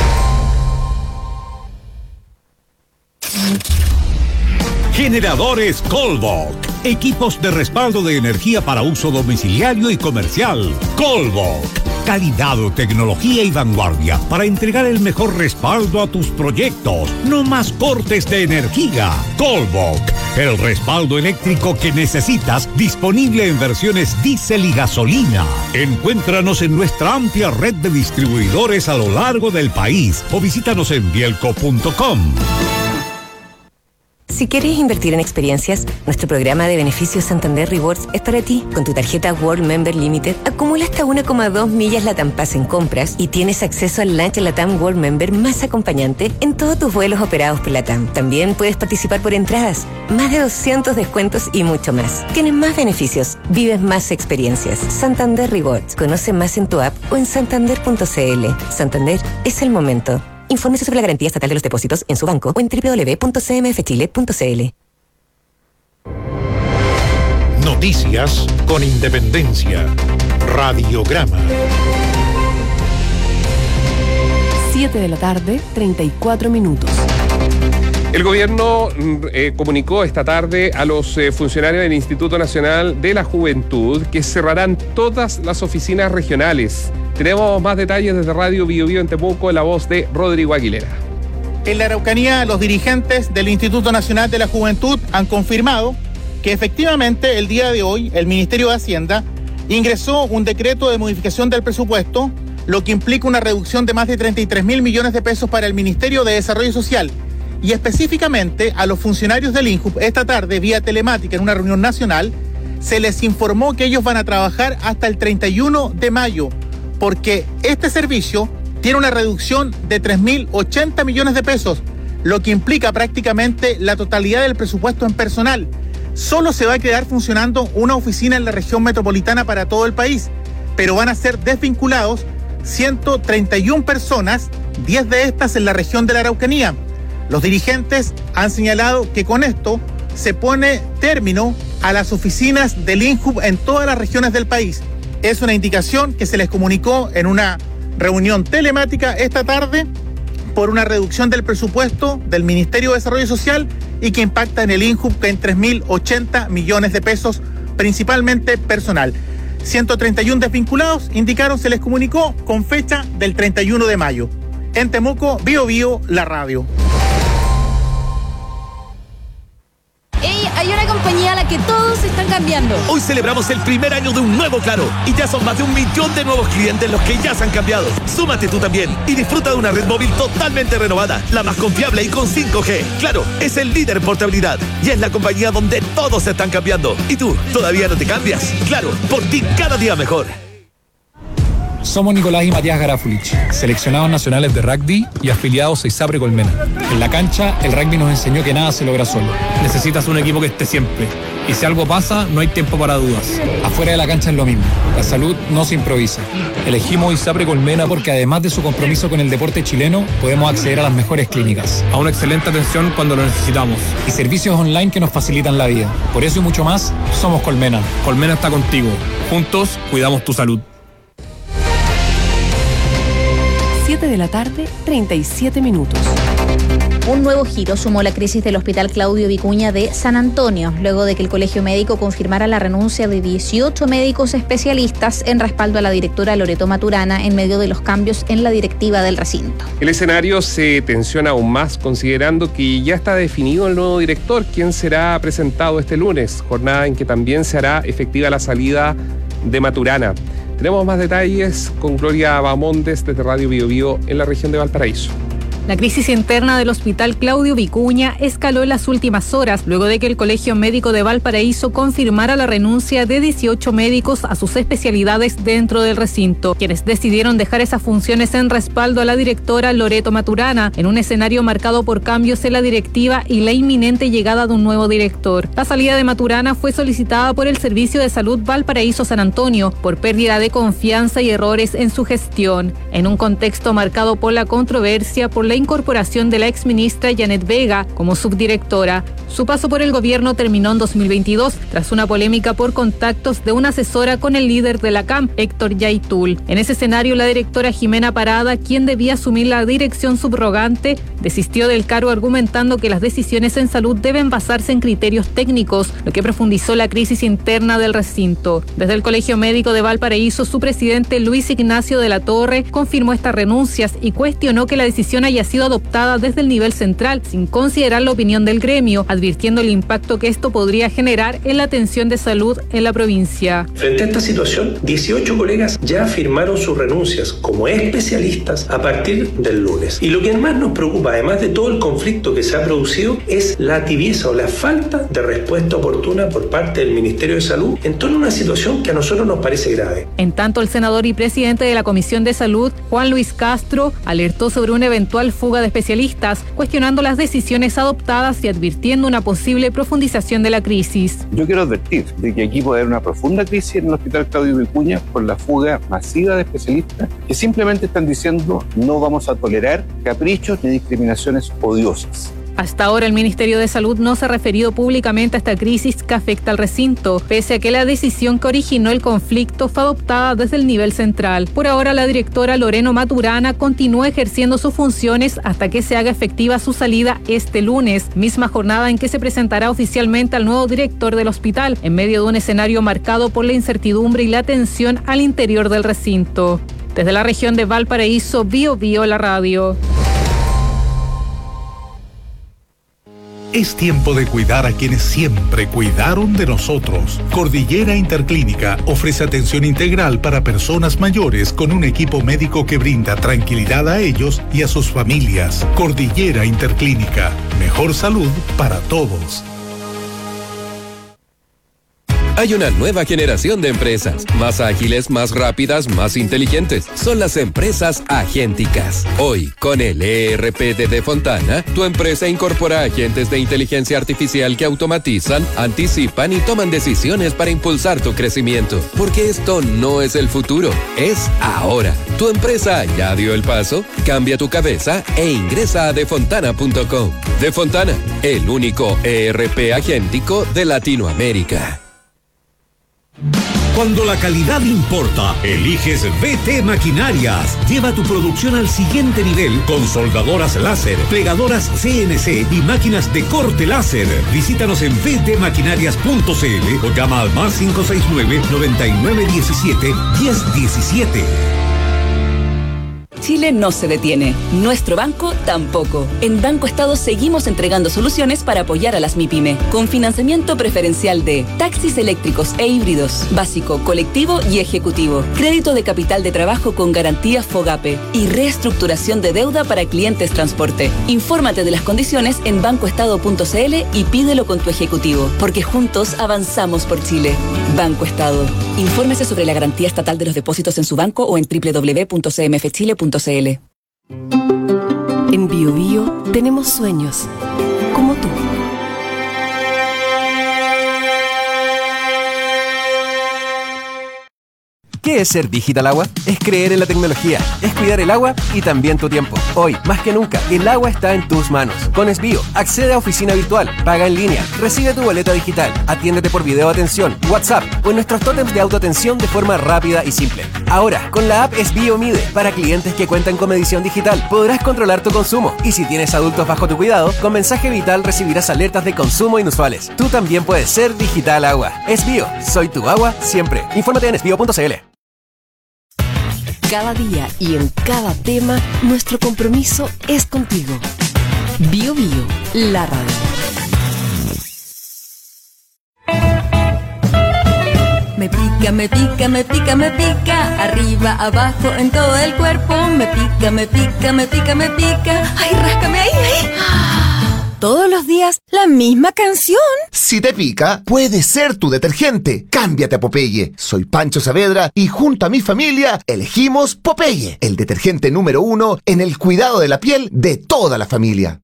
Generadores Colbok. Equipos de respaldo de energía para uso domiciliario y comercial. Colbok. Calidad, tecnología y vanguardia para entregar el mejor respaldo a tus proyectos. No más cortes de energía. Colbok. El respaldo eléctrico que necesitas, disponible en versiones diésel y gasolina. Encuéntranos en nuestra amplia red de distribuidores a lo largo del país o visítanos en bielco punto com. Si quieres invertir en experiencias, nuestro programa de beneficios Santander Rewards es para ti. Con tu tarjeta World Member Limited, acumula hasta uno coma dos millas LATAM Pass en compras y tienes acceso al lunch LATAM World Member más acompañante en todos tus vuelos operados por LATAM. También puedes participar por entradas, más de doscientos descuentos y mucho más. Tienes más beneficios, vives más experiencias. Santander Rewards. Conoce más en tu app o en santander punto c l. Santander es el momento. Infórmese sobre la garantía estatal de los depósitos en su banco o en doble u doble u doble u punto c m f chile punto c l. Noticias con independencia. Radiograma. siete de la tarde, treinta y cuatro minutos. El gobierno eh, comunicó esta tarde a los eh, funcionarios del Instituto Nacional de la Juventud que cerrarán todas las oficinas regionales. Tenemos más detalles desde Radio Bio Bio en Temuco, en la voz de Rodrigo Aguilera. En la Araucanía, los dirigentes del Instituto Nacional de la Juventud han confirmado que efectivamente el día de hoy el Ministerio de Hacienda ingresó un decreto de modificación del presupuesto, lo que implica una reducción de más de treinta y tres mil millones de pesos para el Ministerio de Desarrollo Social. Y específicamente a los funcionarios del INJUV esta tarde, vía telemática en una reunión nacional, se les informó que ellos van a trabajar hasta el treinta y uno de mayo, porque este servicio tiene una reducción de tres mil ochenta millones de pesos, lo que implica prácticamente la totalidad del presupuesto en personal. Solo se va a quedar funcionando una oficina en la región metropolitana para todo el país, pero van a ser desvinculados ciento treinta y una personas, diez de estas en la región de la Araucanía. Los dirigentes han señalado que con esto se pone término a las oficinas del INJUV en todas las regiones del país. Es una indicación que se les comunicó en una reunión telemática esta tarde por una reducción del presupuesto del Ministerio de Desarrollo Social y que impacta en el INJUV en tres mil ochenta millones de pesos, principalmente personal. ciento treinta y uno desvinculados, indicaron, se les comunicó con fecha del treinta y uno de mayo. En Temuco, Bio Bio, la radio. ¡Ey! Hay una compañía a la que todos están cambiando. Hoy celebramos el primer año de un nuevo Claro y ya son más de un millón de nuevos clientes los que ya se han cambiado. Súmate tú también y disfruta de una red móvil totalmente renovada, la más confiable y con cinco G. Claro, es el líder en portabilidad y es la compañía donde todos se están cambiando. ¿Y tú, todavía no te cambias? Claro, por ti cada día mejor. Somos Nicolás y Matías Garafulich, seleccionados nacionales de rugby y afiliados a ISAPRE Colmena. En la cancha, el rugby nos enseñó que nada se logra solo. Necesitas un equipo que esté siempre. Y si algo pasa, no hay tiempo para dudas. Afuera de la cancha es lo mismo. La salud no se improvisa. Elegimos ISAPRE Colmena porque además de su compromiso con el deporte chileno, podemos acceder a las mejores clínicas, a una excelente atención cuando lo necesitamos y servicios online que nos facilitan la vida. Por eso y mucho más, somos Colmena. Colmena está contigo. Juntos, cuidamos tu salud. siete de la tarde, treinta y siete minutos. Un nuevo giro sumó la crisis del Hospital Claudio Vicuña de San Antonio, luego de que el Colegio Médico confirmara la renuncia de dieciocho médicos especialistas en respaldo a la directora Loreto Maturana en medio de los cambios en la directiva del recinto. El escenario se tensiona aún más considerando que ya está definido el nuevo director, quien será presentado este lunes, jornada en que también se hará efectiva la salida de Maturana. Tenemos más detalles con Gloria Bamondes desde Radio Bio Bio en la región de Valparaíso. La crisis interna del Hospital Claudio Vicuña escaló en las últimas horas, luego de que el Colegio Médico de Valparaíso confirmara la renuncia de dieciocho médicos a sus especialidades dentro del recinto, quienes decidieron dejar esas funciones en respaldo a la directora Loreto Maturana, en un escenario marcado por cambios en la directiva y la inminente llegada de un nuevo director. La salida de Maturana fue solicitada por el Servicio de Salud Valparaíso San Antonio, por pérdida de confianza y errores en su gestión, en un contexto marcado por la controversia por la incorporación de la exministra Janet Vega como subdirectora. Su paso por el gobierno terminó en dos mil veintidós tras una polémica por contactos de una asesora con el líder de la C A M, Héctor Yaitul. En ese escenario, la directora Jimena Parada, quien debía asumir la dirección subrogante, desistió del cargo argumentando que las decisiones en salud deben basarse en criterios técnicos, lo que profundizó la crisis interna del recinto. Desde el Colegio Médico de Valparaíso, su presidente Luis Ignacio de la Torre confirmó estas renuncias y cuestionó que la decisión haya sido adoptada desde el nivel central sin considerar la opinión del gremio, advirtiendo el impacto que esto podría generar en la atención de salud en la provincia. Frente a esta situación, dieciocho colegas ya firmaron sus renuncias como especialistas a partir del lunes. Y lo que más nos preocupa, además de todo el conflicto que se ha producido, es la tibieza o la falta de respuesta oportuna por parte del Ministerio de Salud en torno a una situación que a nosotros nos parece grave. En tanto, el senador y presidente de la Comisión de Salud, Juan Luis Castro, alertó sobre una eventual fuga de especialistas, cuestionando las decisiones adoptadas y advirtiendo una posible profundización de la crisis. Yo quiero advertir de que aquí puede haber una profunda crisis en el Hospital Claudio Vicuña por la fuga masiva de especialistas que simplemente están diciendo no vamos a tolerar caprichos ni discriminaciones odiosas. Hasta ahora el Ministerio de Salud no se ha referido públicamente a esta crisis que afecta al recinto, pese a que la decisión que originó el conflicto fue adoptada desde el nivel central. Por ahora, la directora Loreno Maturana continúa ejerciendo sus funciones hasta que se haga efectiva su salida este lunes, misma jornada en que se presentará oficialmente al nuevo director del hospital, en medio de un escenario marcado por la incertidumbre y la tensión al interior del recinto. Desde la región de Valparaíso, Bio Bio la radio. Es tiempo de cuidar a quienes siempre cuidaron de nosotros. Cordillera Interclínica ofrece atención integral para personas mayores con un equipo médico que brinda tranquilidad a ellos y a sus familias. Cordillera Interclínica, mejor salud para todos. Hay una nueva generación de empresas, más ágiles, más rápidas, más inteligentes. Son las empresas agénticas. Hoy, con el E R P de Defontana, tu empresa incorpora agentes de inteligencia artificial que automatizan, anticipan y toman decisiones para impulsar tu crecimiento. Porque esto no es el futuro, es ahora. Tu empresa ya dio el paso, cambia tu cabeza e ingresa a defontana punto com. Defontana, el único E R P agéntico de Latinoamérica. Cuando la calidad importa, eliges V T Maquinarias. Lleva tu producción al siguiente nivel con soldadoras láser, plegadoras C N C y máquinas de corte láser. Visítanos en v t maquinarias punto c l o llama al más cinco seis nueve, noventa y nueve diecisiete, diez diecisiete. Chile no se detiene. Nuestro banco tampoco. En Banco Estado seguimos entregando soluciones para apoyar a las MIPYME, con financiamiento preferencial de taxis eléctricos e híbridos, básico, colectivo y ejecutivo, crédito de capital de trabajo con garantía FOGAPE y reestructuración de deuda para clientes transporte. Infórmate de las condiciones en banco estado punto c l y pídelo con tu ejecutivo, porque juntos avanzamos por Chile. Banco Estado. Infórmese sobre la garantía estatal de los depósitos en su banco o en doble u doble u doble u punto c m f chile punto c l. En Bio Bio tenemos sueños, como tú. ¿Qué es ser Digital Agua? Es creer en la tecnología, es cuidar el agua y también tu tiempo. Hoy, más que nunca, el agua está en tus manos. Con Esbio, accede a oficina virtual, paga en línea, recibe tu boleta digital, atiéndete por video atención, WhatsApp o en nuestros tótems de autoatención de forma rápida y simple. Ahora, con la app Esbio Mide, para clientes que cuentan con medición digital, podrás controlar tu consumo. Y si tienes adultos bajo tu cuidado, con mensaje vital recibirás alertas de consumo inusuales. Tú también puedes ser Digital Agua. Esbio, soy tu agua siempre. Infórmate en esbio punto c l. Cada día y en cada tema, nuestro compromiso es contigo. Bio Bio, la radio. Me pica, me pica, me pica, me pica, arriba, abajo, en todo el cuerpo. Me pica, me pica, me pica, me pica. Ay, ráscame ahí, ahí. Todos los días, la misma canción. Si te pica, puede ser tu detergente. Cámbiate a Popeye. Soy Pancho Saavedra y junto a mi familia elegimos Popeye, el detergente número uno en el cuidado de la piel de toda la familia.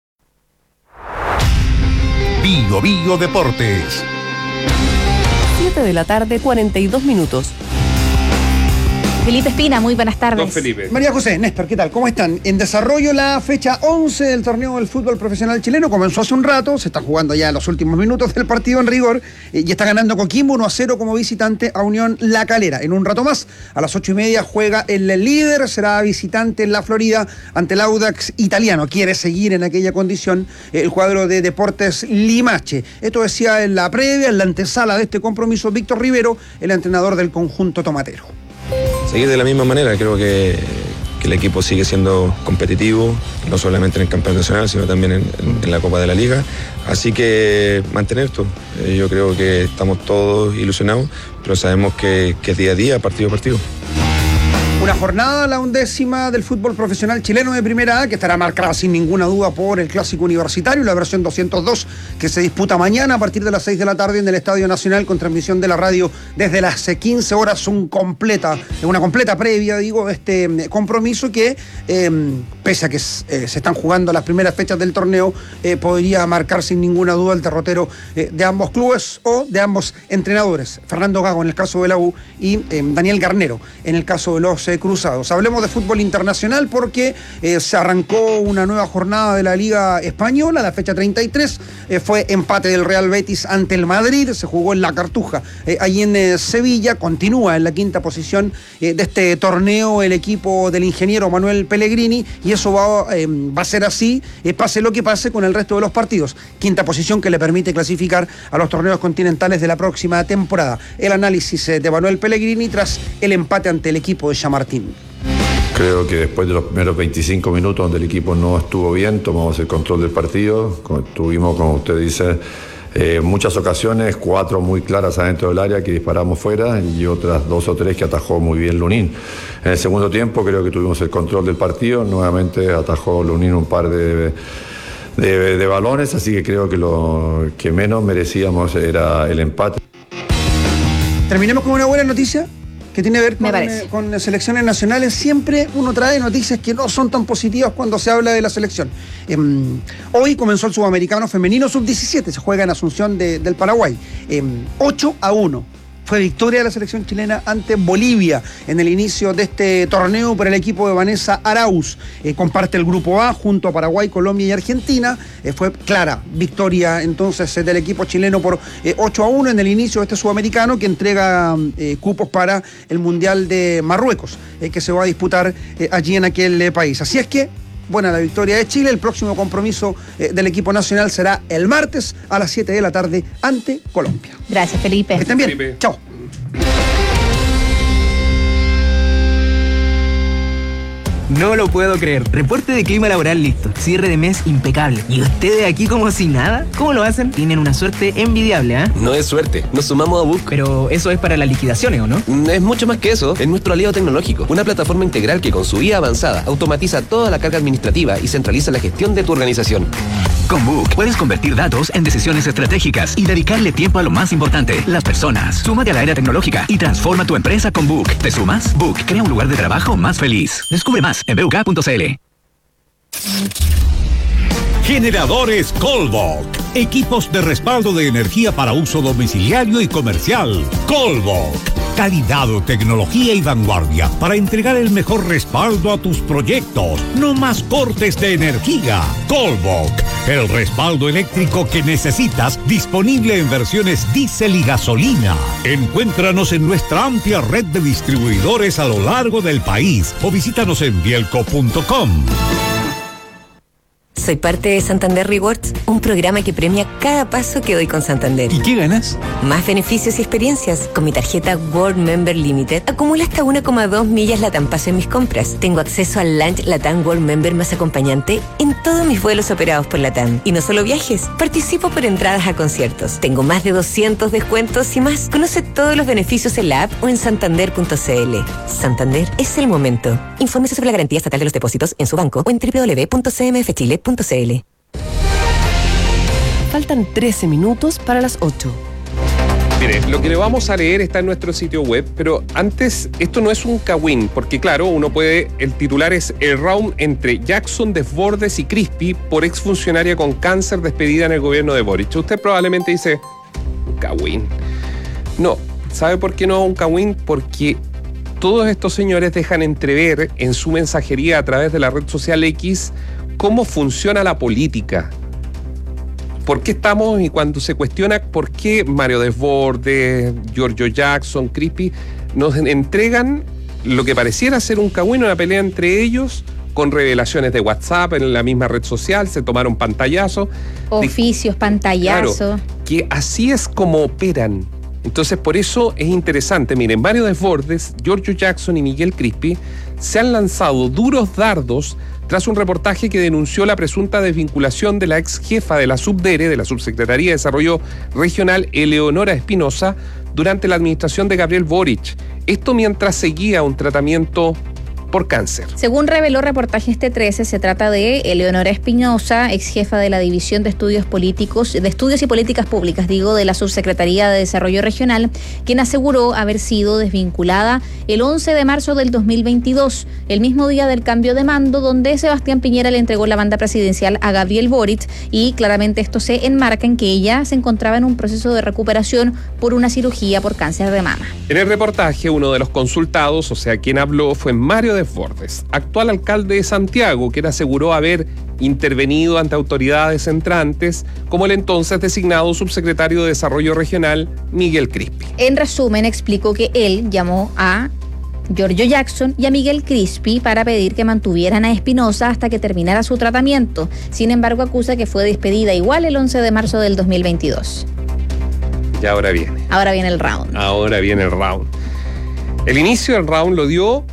Bio Bio Deportes. siete de la tarde, cuarenta y dos minutos. Felipe Espina, muy buenas tardes. Don Felipe. María José, Néstor, ¿qué tal? ¿Cómo están? En desarrollo la fecha once del torneo del fútbol profesional chileno. Comenzó hace un rato, se está jugando ya los últimos minutos del partido en rigor eh, y está ganando Coquimbo uno a cero como visitante a Unión La Calera. En un rato más, a las ocho y media, juega el líder, será visitante en la Florida ante el Audax italiano. Quiere seguir en aquella condición eh, el cuadro de Deportes Limache. Esto decía en la previa, en la antesala de este compromiso, Víctor Rivero, el entrenador del conjunto tomatero. Seguir de la misma manera, creo que, que el equipo sigue siendo competitivo, no solamente en el campeonato nacional, sino también en, en, en la Copa de la Liga. Así que mantener esto. Eh, yo creo que estamos todos ilusionados, pero sabemos que, que es día a día, partido a partido. Una jornada, la undécima del fútbol profesional chileno de Primera A, que estará marcada sin ninguna duda por el Clásico Universitario, la versión doscientos dos, que se disputa mañana a partir de las seis de la tarde en el Estadio Nacional, con transmisión de la radio desde las quince horas, un completa, una completa previa, digo, de este compromiso que, eh, pese a que eh, se están jugando las primeras fechas del torneo, eh, podría marcar sin ninguna duda el derrotero eh, de ambos clubes o de ambos entrenadores. Fernando Gago en el caso de la U y eh, Daniel Garnero en el caso de los eh, eh, cruzados. Hablemos de fútbol internacional porque eh, se arrancó una nueva jornada de la Liga Española, la fecha treinta y tres, eh, fue empate del Real Betis ante el Madrid, se jugó en la Cartuja, eh, ahí en eh, Sevilla, continúa en la quinta posición eh, de este torneo el equipo del ingeniero Manuel Pellegrini, y eso va, eh, va a ser así, eh, pase lo que pase con el resto de los partidos. Quinta posición que le permite clasificar a los torneos continentales de la próxima temporada. El análisis eh, de Manuel Pellegrini tras el empate ante el equipo de Chamartín. Creo que después de los primeros veinticinco minutos donde el equipo no estuvo bien, tomamos el control del partido, tuvimos, como usted dice, eh, muchas ocasiones, cuatro muy claras adentro del área que disparamos fuera y otras dos o tres que atajó muy bien Lunin. En el segundo tiempo creo que tuvimos el control del partido, nuevamente atajó Lunin un par de, de, de balones, así que creo que lo que menos merecíamos era el empate. Terminemos con una buena noticia que tiene que ver con, eh, con selecciones nacionales. Siempre uno trae noticias que no son tan positivas cuando se habla de la selección. Eh, hoy comenzó el Sudamericano Femenino sub diecisiete, se juega en Asunción de, del Paraguay. Eh, ocho a uno. Fue victoria de la selección chilena ante Bolivia en el inicio de este torneo por el equipo de Vanessa Arauz. Eh, comparte el grupo A junto a Paraguay, Colombia y Argentina. Eh, fue clara victoria entonces eh, del equipo chileno por eh, ocho a uno en el inicio de este sudamericano que entrega eh, cupos para el Mundial de Marruecos, eh, que se va a disputar eh, allí en aquel eh, país. Así es que buena la victoria de Chile. El próximo compromiso eh, del equipo nacional será el martes a las siete de la tarde ante Colombia. Gracias, Felipe. Que estén bien. Chao. No lo puedo creer. Reporte de clima laboral listo. Cierre de mes impecable. ¿Y ustedes aquí como si nada? ¿Cómo lo hacen? Tienen una suerte envidiable, ¿eh? No es suerte. Nos sumamos a Book. Pero eso es para las liquidaciones, ¿o no? Es mucho más que eso. Es nuestro aliado tecnológico. Una plataforma integral que con su I A avanzada automatiza toda la carga administrativa y centraliza la gestión de tu organización. Con Book puedes convertir datos en decisiones estratégicas y dedicarle tiempo a lo más importante, las personas. Súmate a la era tecnológica y transforma tu empresa con Book. ¿Te sumas? Book crea un lugar de trabajo más feliz. Descubre más en b u k punto c l. Generadores Colbok. Equipos de respaldo de energía para uso domiciliario y comercial. Colbok. Calidad, tecnología y vanguardia para entregar el mejor respaldo a tus proyectos. No más cortes de energía. Colbok. El respaldo eléctrico que necesitas, disponible en versiones diésel y gasolina. Encuéntranos en nuestra amplia red de distribuidores a lo largo del país o visítanos en bielco punto com. Soy parte de Santander Rewards, un programa que premia cada paso que doy con Santander. ¿Y qué ganas? Más beneficios y experiencias. Con mi tarjeta World Member Limited acumulo hasta una coma dos millas Latam Paso en mis compras. Tengo acceso al Lunch Latam World Member más acompañante en todos mis vuelos operados por Latam. Y no solo viajes, participo por entradas a conciertos. Tengo más de doscientos descuentos y más. Conoce todos los beneficios en la app o en santander punto c l. Santander es el momento. Infórmese sobre la garantía estatal de los depósitos en su banco o en w w w punto c m f chile punto c l. Faltan trece minutos para las ocho. Mire, lo que le vamos a leer está en nuestro sitio web, pero antes, esto no es un cagüín, porque claro, uno puede, el titular es el round entre Jackson, Desbordes y Crispi por exfuncionaria con cáncer despedida en el gobierno de Boric. Usted probablemente dice, un cagüín. No, ¿sabe por qué no es un cagüín? Porque todos estos señores dejan entrever en su mensajería a través de la red social X cómo funciona la política. ¿Por qué estamos, y cuando se cuestiona por qué Mario Desbordes, Giorgio Jackson, Crispi, nos entregan lo que pareciera ser un cagüín, una pelea entre ellos, con revelaciones de WhatsApp en la misma red social, se tomaron pantallazos. Oficios, pantallazos. Claro, que así es como operan. Entonces, por eso es interesante. Miren, Mario Desbordes, Giorgio Jackson y Miguel Crispi se han lanzado duros dardos tras un reportaje que denunció la presunta desvinculación de la ex jefa de la Subdere, de la Subsecretaría de Desarrollo Regional, Eleonora Espinosa, durante la administración de Gabriel Boric. Esto mientras seguía un tratamiento por cáncer. Según reveló reportaje este trece, se trata de Eleonora Espinosa, ex jefa de la División de Estudios Políticos, de Estudios y Políticas Públicas, digo, de la Subsecretaría de Desarrollo Regional, quien aseguró haber sido desvinculada el once de marzo del dos mil veintidós, el mismo día del cambio de mando, donde Sebastián Piñera le entregó la banda presidencial a Gabriel Boric, y claramente esto se enmarca en que ella se encontraba en un proceso de recuperación por una cirugía por cáncer de mama. En el reportaje, uno de los consultados, o sea, quien habló, fue Mario Desbordes, actual alcalde de Santiago, quien aseguró haber intervenido ante autoridades entrantes, como el entonces designado subsecretario de Desarrollo Regional, Miguel Crispi. En resumen, explicó que él llamó a Giorgio Jackson y a Miguel Crispi para pedir que mantuvieran a Espinosa hasta que terminara su tratamiento. Sin embargo, acusa que fue despedida igual el once de marzo del dos mil veintidós. Y ahora viene. Ahora viene el round. Ahora viene el round. El inicio del round lo dio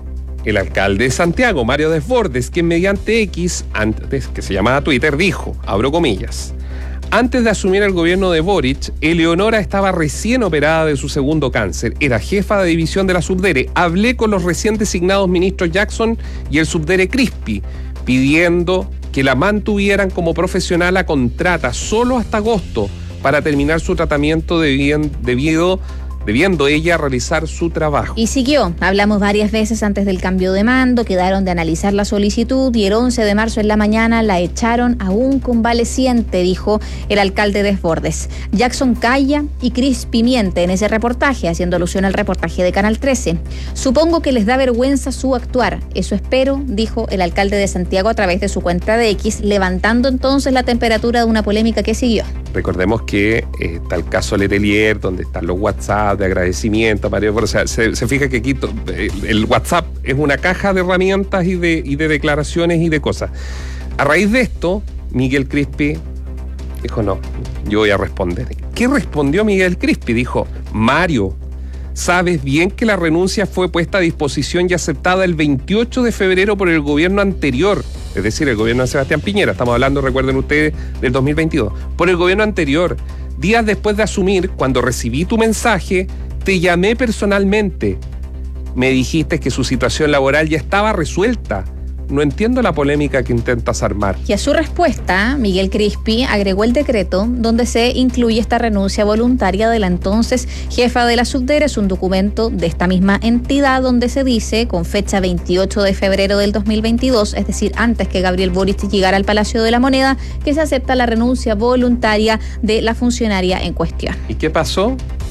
el alcalde de Santiago, Mario Desbordes, quien mediante X, antes que se llamaba Twitter, dijo, abro comillas, antes de asumir el gobierno de Boric, Eleonora estaba recién operada de su segundo cáncer, era jefa de división de la Subdere, hablé con los recién designados ministros Jackson y el Subdere Crispi, pidiendo que la mantuvieran como profesional a contrata solo hasta agosto para terminar su tratamiento debido, debido debiendo ella realizar su trabajo. Y siguió. Hablamos varias veces antes del cambio de mando, quedaron de analizar la solicitud y el once de marzo en la mañana la echaron a un convaleciente, dijo el alcalde Desbordes. Jackson calla y Crispi miente en ese reportaje, haciendo alusión al reportaje de Canal trece. Supongo que les da vergüenza su actuar. Eso espero, dijo el alcalde de Santiago a través de su cuenta de X, levantando entonces la temperatura de una polémica que siguió. Recordemos que eh, está el caso Letelier, donde están los WhatsApp de agradecimiento, Mario. O sea, se, se fija que aquí to, el WhatsApp es una caja de herramientas y de, y de declaraciones y de cosas. A raíz de esto, Miguel Crispi dijo, no, yo voy a responder. ¿Qué respondió Miguel Crispi? Dijo, Mario, sabes bien que la renuncia fue puesta a disposición y aceptada el veintiocho de febrero por el gobierno anterior, es decir, el gobierno de Sebastián Piñera. Estamos hablando, recuerden ustedes, del dos mil veintidós. Por el gobierno anterior. Días después de asumir, cuando recibí tu mensaje, te llamé personalmente. Me dijiste que su situación laboral ya estaba resuelta. No entiendo la polémica que intentas armar. Y a su respuesta, Miguel Crispi agregó el decreto donde se incluye esta renuncia voluntaria de la entonces jefa de la Subdere. Es un documento de esta misma entidad donde se dice, con fecha veintiocho de febrero del dos mil veintidós, es decir, antes que Gabriel Boric llegara al Palacio de la Moneda, que se acepta la renuncia voluntaria de la funcionaria en cuestión. ¿Y qué pasó?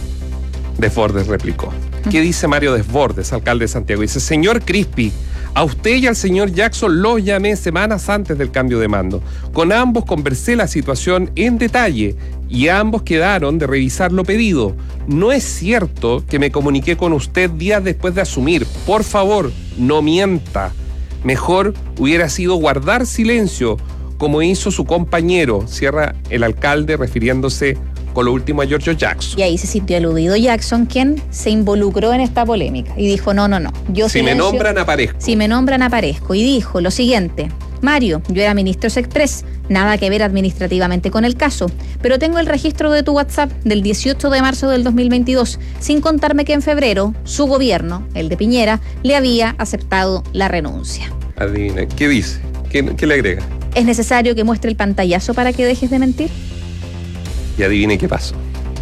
Desbordes replicó. ¿Qué dice Mario Desbordes, alcalde de Santiago? Dice, señor Crispi, a usted y al señor Jackson los llamé semanas antes del cambio de mando. Con ambos conversé la situación en detalle y ambos quedaron de revisar lo pedido. No es cierto que me comuniqué con usted días después de asumir. Por favor, no mienta. Mejor hubiera sido guardar silencio, como hizo su compañero, cierra el alcalde refiriéndose con lo último a Giorgio Jackson. Y ahí se sintió aludido Jackson, quien se involucró en esta polémica y dijo, no, no, no. Yo si silencio, me nombran, aparezco. Si me nombran, aparezco. Y dijo lo siguiente, Mario, yo era ministro Express, nada que ver administrativamente con el caso, pero tengo el registro de tu WhatsApp del dieciocho de marzo del dos mil veintidós, sin contarme que en febrero su gobierno, el de Piñera, le había aceptado la renuncia. Adivina, ¿qué dice? ¿Qué, qué le agrega? ¿Es necesario que muestre el pantallazo para que dejes de mentir? Y adivine qué pasó.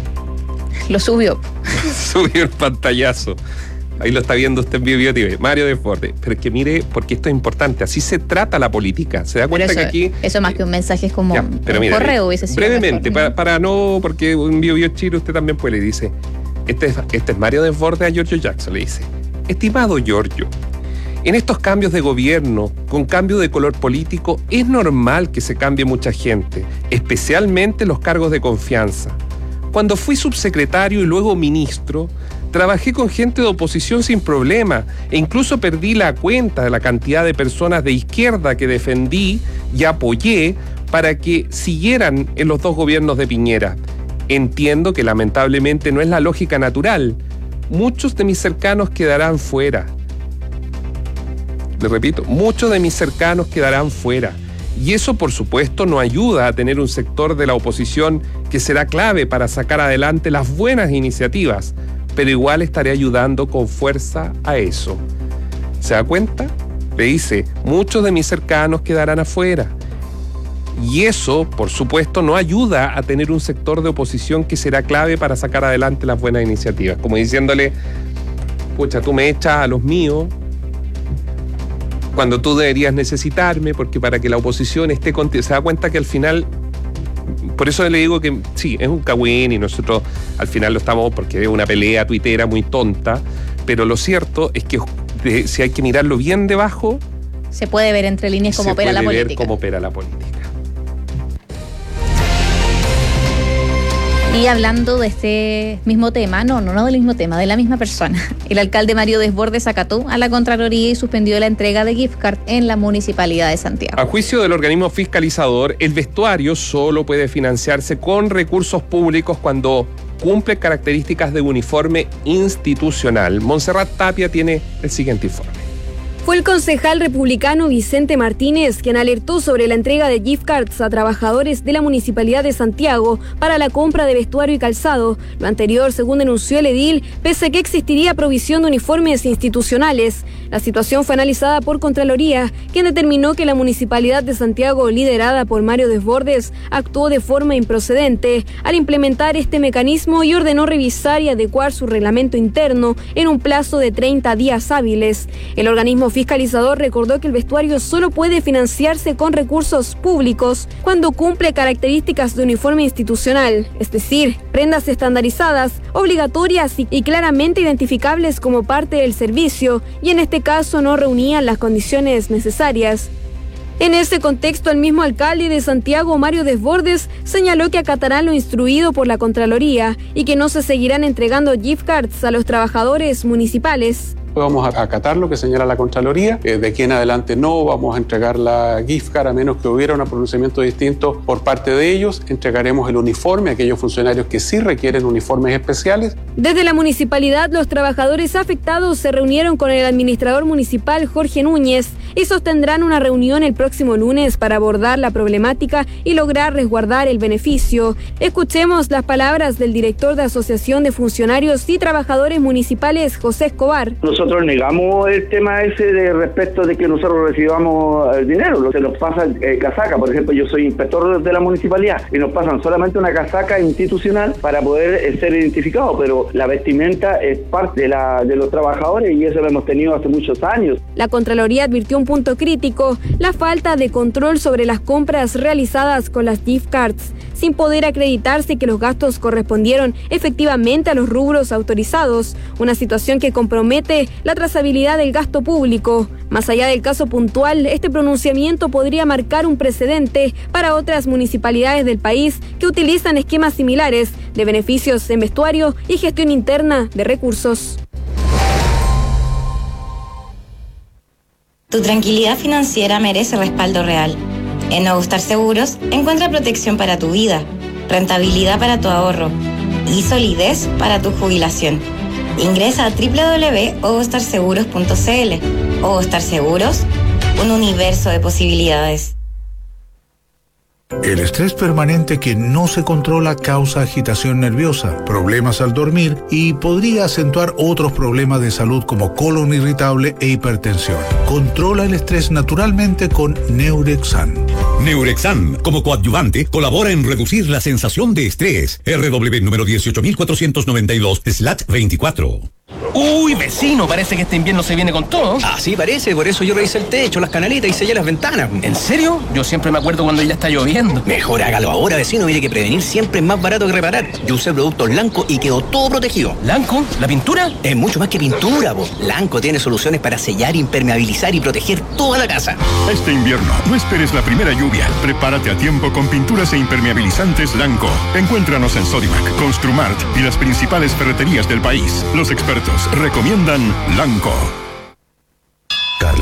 Lo subió. Subió el pantallazo. Ahí lo está viendo usted en Bio T V. Mario Desbordes. Pero es que mire, porque esto es importante. Así se trata la política. ¿Se da cuenta eso, que aquí... Eso más que un mensaje es como ya, pero un mira, correo. Hubiese sido brevemente, mejor, para, ¿no? para no... Porque en Bio Bio Chile usted también puede. Le dice, este es, este es Mario Desbordes a Giorgio Jackson. Le dice, estimado Giorgio, en estos cambios de gobierno, con cambio de color político, es normal que se cambie mucha gente, especialmente los cargos de confianza. Cuando fui subsecretario y luego ministro, trabajé con gente de oposición sin problema e incluso perdí la cuenta de la cantidad de personas de izquierda que defendí y apoyé para que siguieran en los dos gobiernos de Piñera. Entiendo que lamentablemente no es la lógica natural. Muchos de mis cercanos quedarán fuera. Le repito, muchos de mis cercanos quedarán fuera. Y eso, por supuesto, no ayuda a tener un sector de la oposición que será clave para sacar adelante las buenas iniciativas, pero igual estaré ayudando con fuerza a eso. ¿Se da cuenta? Le dice, muchos de mis cercanos quedarán afuera. Y eso, por supuesto, no ayuda a tener un sector de oposición que será clave para sacar adelante las buenas iniciativas. Como diciéndole, pucha, tú me echas a los míos cuando tú deberías necesitarme, porque para que la oposición esté contigo. Se da cuenta que al final, por eso le digo que sí, es un cagüín y nosotros al final lo estamos, porque es una pelea tuitera muy tonta, pero lo cierto es que de, si hay que mirarlo bien debajo, se puede ver entre líneas cómo opera la política. Se puede ver cómo opera la política. Y hablando de este mismo tema, no, no, no del mismo tema, de la misma persona, el alcalde Mario Desbordes acató a la Contraloría y suspendió la entrega de gift card en la Municipalidad de Santiago. A juicio del organismo fiscalizador, el vestuario solo puede financiarse con recursos públicos cuando cumple características de uniforme institucional. Montserrat Tapia tiene el siguiente informe. Fue el concejal republicano Vicente Martínez quien alertó sobre la entrega de gift cards a trabajadores de la Municipalidad de Santiago para la compra de vestuario y calzado. Lo anterior, según denunció el edil, pese a que existiría provisión de uniformes institucionales. La situación fue analizada por Contraloría, quien determinó que la Municipalidad de Santiago, liderada por Mario Desbordes, actuó de forma improcedente al implementar este mecanismo y ordenó revisar y adecuar su reglamento interno en un plazo de treinta días hábiles. El organismo fiscalizador recordó que el vestuario solo puede financiarse con recursos públicos cuando cumple características de uniforme institucional, es decir, prendas estandarizadas, obligatorias y, y claramente identificables como parte del servicio, y en este caso no reunían las condiciones necesarias. En ese contexto, el mismo alcalde de Santiago, Mario Desbordes, señaló que acatarán lo instruido por la Contraloría y que no se seguirán entregando gift cards a los trabajadores municipales. Vamos a acatar lo que señala la Contraloría. Eh, de aquí en adelante no vamos a entregar la gift card a menos que hubiera un pronunciamiento distinto por parte de ellos. Entregaremos el uniforme a aquellos funcionarios que sí requieren uniformes especiales. Desde la municipalidad, los trabajadores afectados se reunieron con el administrador municipal Jorge Núñez y sostendrán una reunión el próximo lunes para abordar la problemática y lograr resguardar el beneficio. Escuchemos las palabras del director de Asociación de Funcionarios y Trabajadores Municipales, José Escobar. Nosotros negamos el tema ese de respecto de que nosotros recibamos el dinero. Se nos pasa eh, casaca, por ejemplo, yo soy inspector de la municipalidad y nos pasan solamente una casaca institucional para poder eh, ser identificados, pero la vestimenta es parte de, la, de los trabajadores y eso lo hemos tenido hace muchos años. La Contraloría advirtió un punto crítico, la falta de control sobre las compras realizadas con las gift cards, sin poder acreditarse que los gastos correspondieron efectivamente a los rubros autorizados, una situación que compromete la trazabilidad del gasto público. Más allá del caso puntual, este pronunciamiento podría marcar un precedente para otras municipalidades del país que utilizan esquemas similares de beneficios en vestuario y gestión interna de recursos. Tu tranquilidad financiera merece respaldo real. En Nuevo Star Seguros encuentra protección para tu vida, rentabilidad para tu ahorro y solidez para tu jubilación. Ingresa a doble u doble u doble u punto ovostar seguros punto c l. Ovostar Seguros, un universo de posibilidades. El estrés permanente que no se controla causa agitación nerviosa, problemas al dormir y podría acentuar otros problemas de salud como colon irritable e hipertensión. Controla el estrés naturalmente con Neurexan. Neurexan, como coadyuvante, colabora en reducir la sensación de estrés. R W número dieciocho mil cuatrocientos noventa y dos slash veinticuatro. Uy, vecino, parece que este invierno se viene con todo. Así parece, por eso yo revisé el techo, las canaletas y sellé las ventanas. ¿En serio? Yo siempre me acuerdo cuando ya está lloviendo. Mejor hágalo ahora, vecino, mire que prevenir siempre es más barato que reparar. Yo usé productos Lanco y quedó todo protegido. ¿Lanco? ¿La pintura? Es mucho más que pintura, po. Lanco tiene soluciones para sellar, impermeabilizar y proteger toda la casa. Este invierno, no esperes la primera lluvia. Prepárate a tiempo con pinturas e impermeabilizantes Lanco. Encuéntranos en Sodimac, Construmart y las principales ferreterías del país. Los expertos recomiendan Lanco. Carla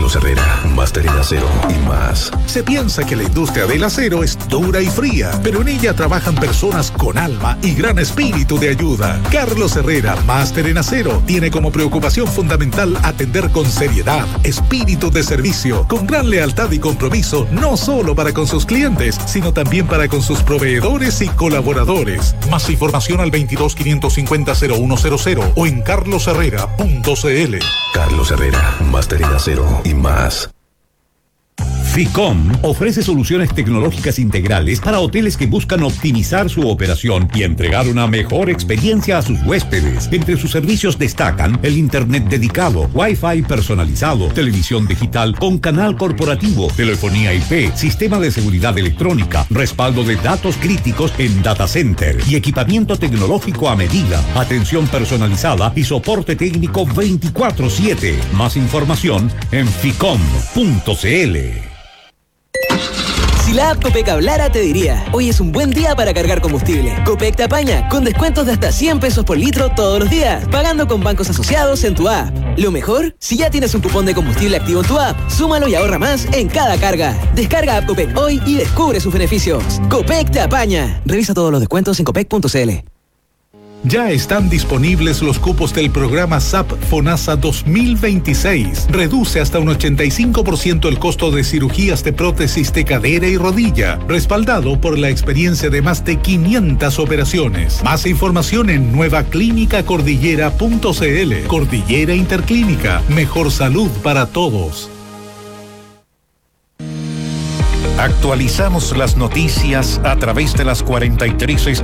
Carlos Herrera, máster en acero y más. Se piensa que la industria del acero es dura y fría, pero en ella trabajan personas con alma y gran espíritu de ayuda. Carlos Herrera, máster en acero, tiene como preocupación fundamental atender con seriedad, espíritu de servicio, con gran lealtad y compromiso, no solo para con sus clientes, sino también para con sus proveedores y colaboradores. Más información al veintidós quinientos cincuenta cero uno cero cero o en carlos herrera punto c l. Carlos Herrera, máster en acero y más. Ficom ofrece soluciones tecnológicas integrales para hoteles que buscan optimizar su operación y entregar una mejor experiencia a sus huéspedes. Entre sus servicios destacan el internet dedicado, Wi-Fi personalizado, televisión digital con canal corporativo, telefonía I P, sistema de seguridad electrónica, respaldo de datos críticos en data center y equipamiento tecnológico a medida, atención personalizada y soporte técnico veinticuatro siete. Más información en ficom punto c l. Si la app Copec hablara, te diría: hoy es un buen día para cargar combustible. Copec te apaña con descuentos de hasta cien pesos por litro todos los días, pagando con bancos asociados en tu app. Lo mejor, si ya tienes un cupón de combustible activo en tu app, súmalo y ahorra más en cada carga. Descarga app Copec hoy y descubre sus beneficios. Copec te apaña. Revisa todos los descuentos en copec punto c l. Ya están disponibles los cupos del programa S A P FONASA dos mil veintiséis. Reduce hasta un ochenta y cinco por ciento el costo de cirugías de prótesis de cadera y rodilla, respaldado por la experiencia de más de quinientas operaciones. Más información en nueva clínica cordillera punto c l. Cordillera Interclínica, mejor salud para todos. Actualizamos las noticias a través de las cuarenta y tres